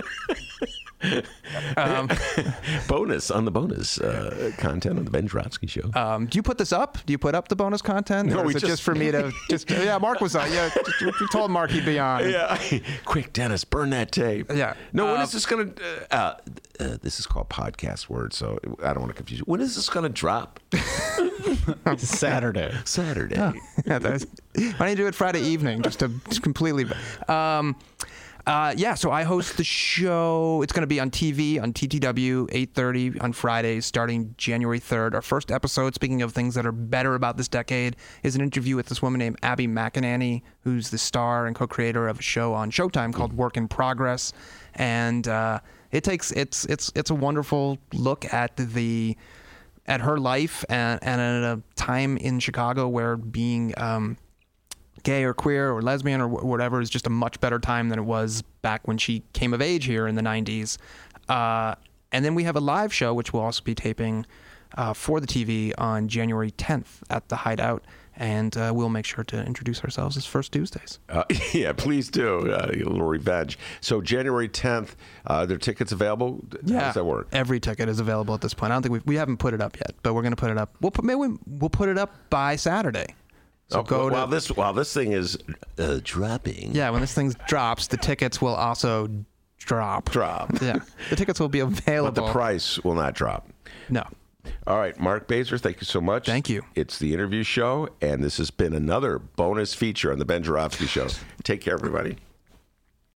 um, bonus on the bonus uh, content on the Ben Joravsky Show. um, do you put this up? Do you put up the bonus content? No, or is we it just- just for me to just? Yeah, Mark was on. Yeah, just- we told Mark he'd be on. Yeah, quick, Dennis, burn that tape. Yeah. No, when Uh, is this gonna? Uh, uh, uh, this is called podcast word, so I don't want to confuse you. When is this gonna drop? Saturday. Saturday. Yeah, that's, why don't you do it Friday evening, just to just completely. Um, uh, yeah, so I host the show. It's going to be on T V on T T W eight thirty on Fridays, starting January third. Our first episode, speaking of things that are better about this decade, is an interview with this woman named Abby McEnany, who's the star and co-creator of a show on Showtime called Work in Progress, and uh, it takes it's it's it's a wonderful look at the. at her life and, and at a time in Chicago where being um, gay or queer or lesbian or wh- whatever is just a much better time than it was back when she came of age here in the nineties. Uh, and then we have a live show, which we'll also be taping uh, for the T V on January tenth at the Hideout. And uh, we'll make sure to introduce ourselves as First Tuesdays. Uh, yeah, please do. Uh, get a little revenge. So January tenth, uh, there are tickets available. How does that work? Every ticket is available at this point. I don't think we've, we haven't put it up yet, but we're going to put it up. We'll put maybe we, we'll put it up by Saturday. So Oh, go while to this while this thing is uh, dropping. yeah. When this thing drops, the tickets will also drop. Drop. Yeah, the tickets will be available. But the price will not drop. No. All right, Mark Baser, thank you so much. Thank you. It's the interview show, and this has been another bonus feature on the Ben Joravsky Show. Take care, everybody.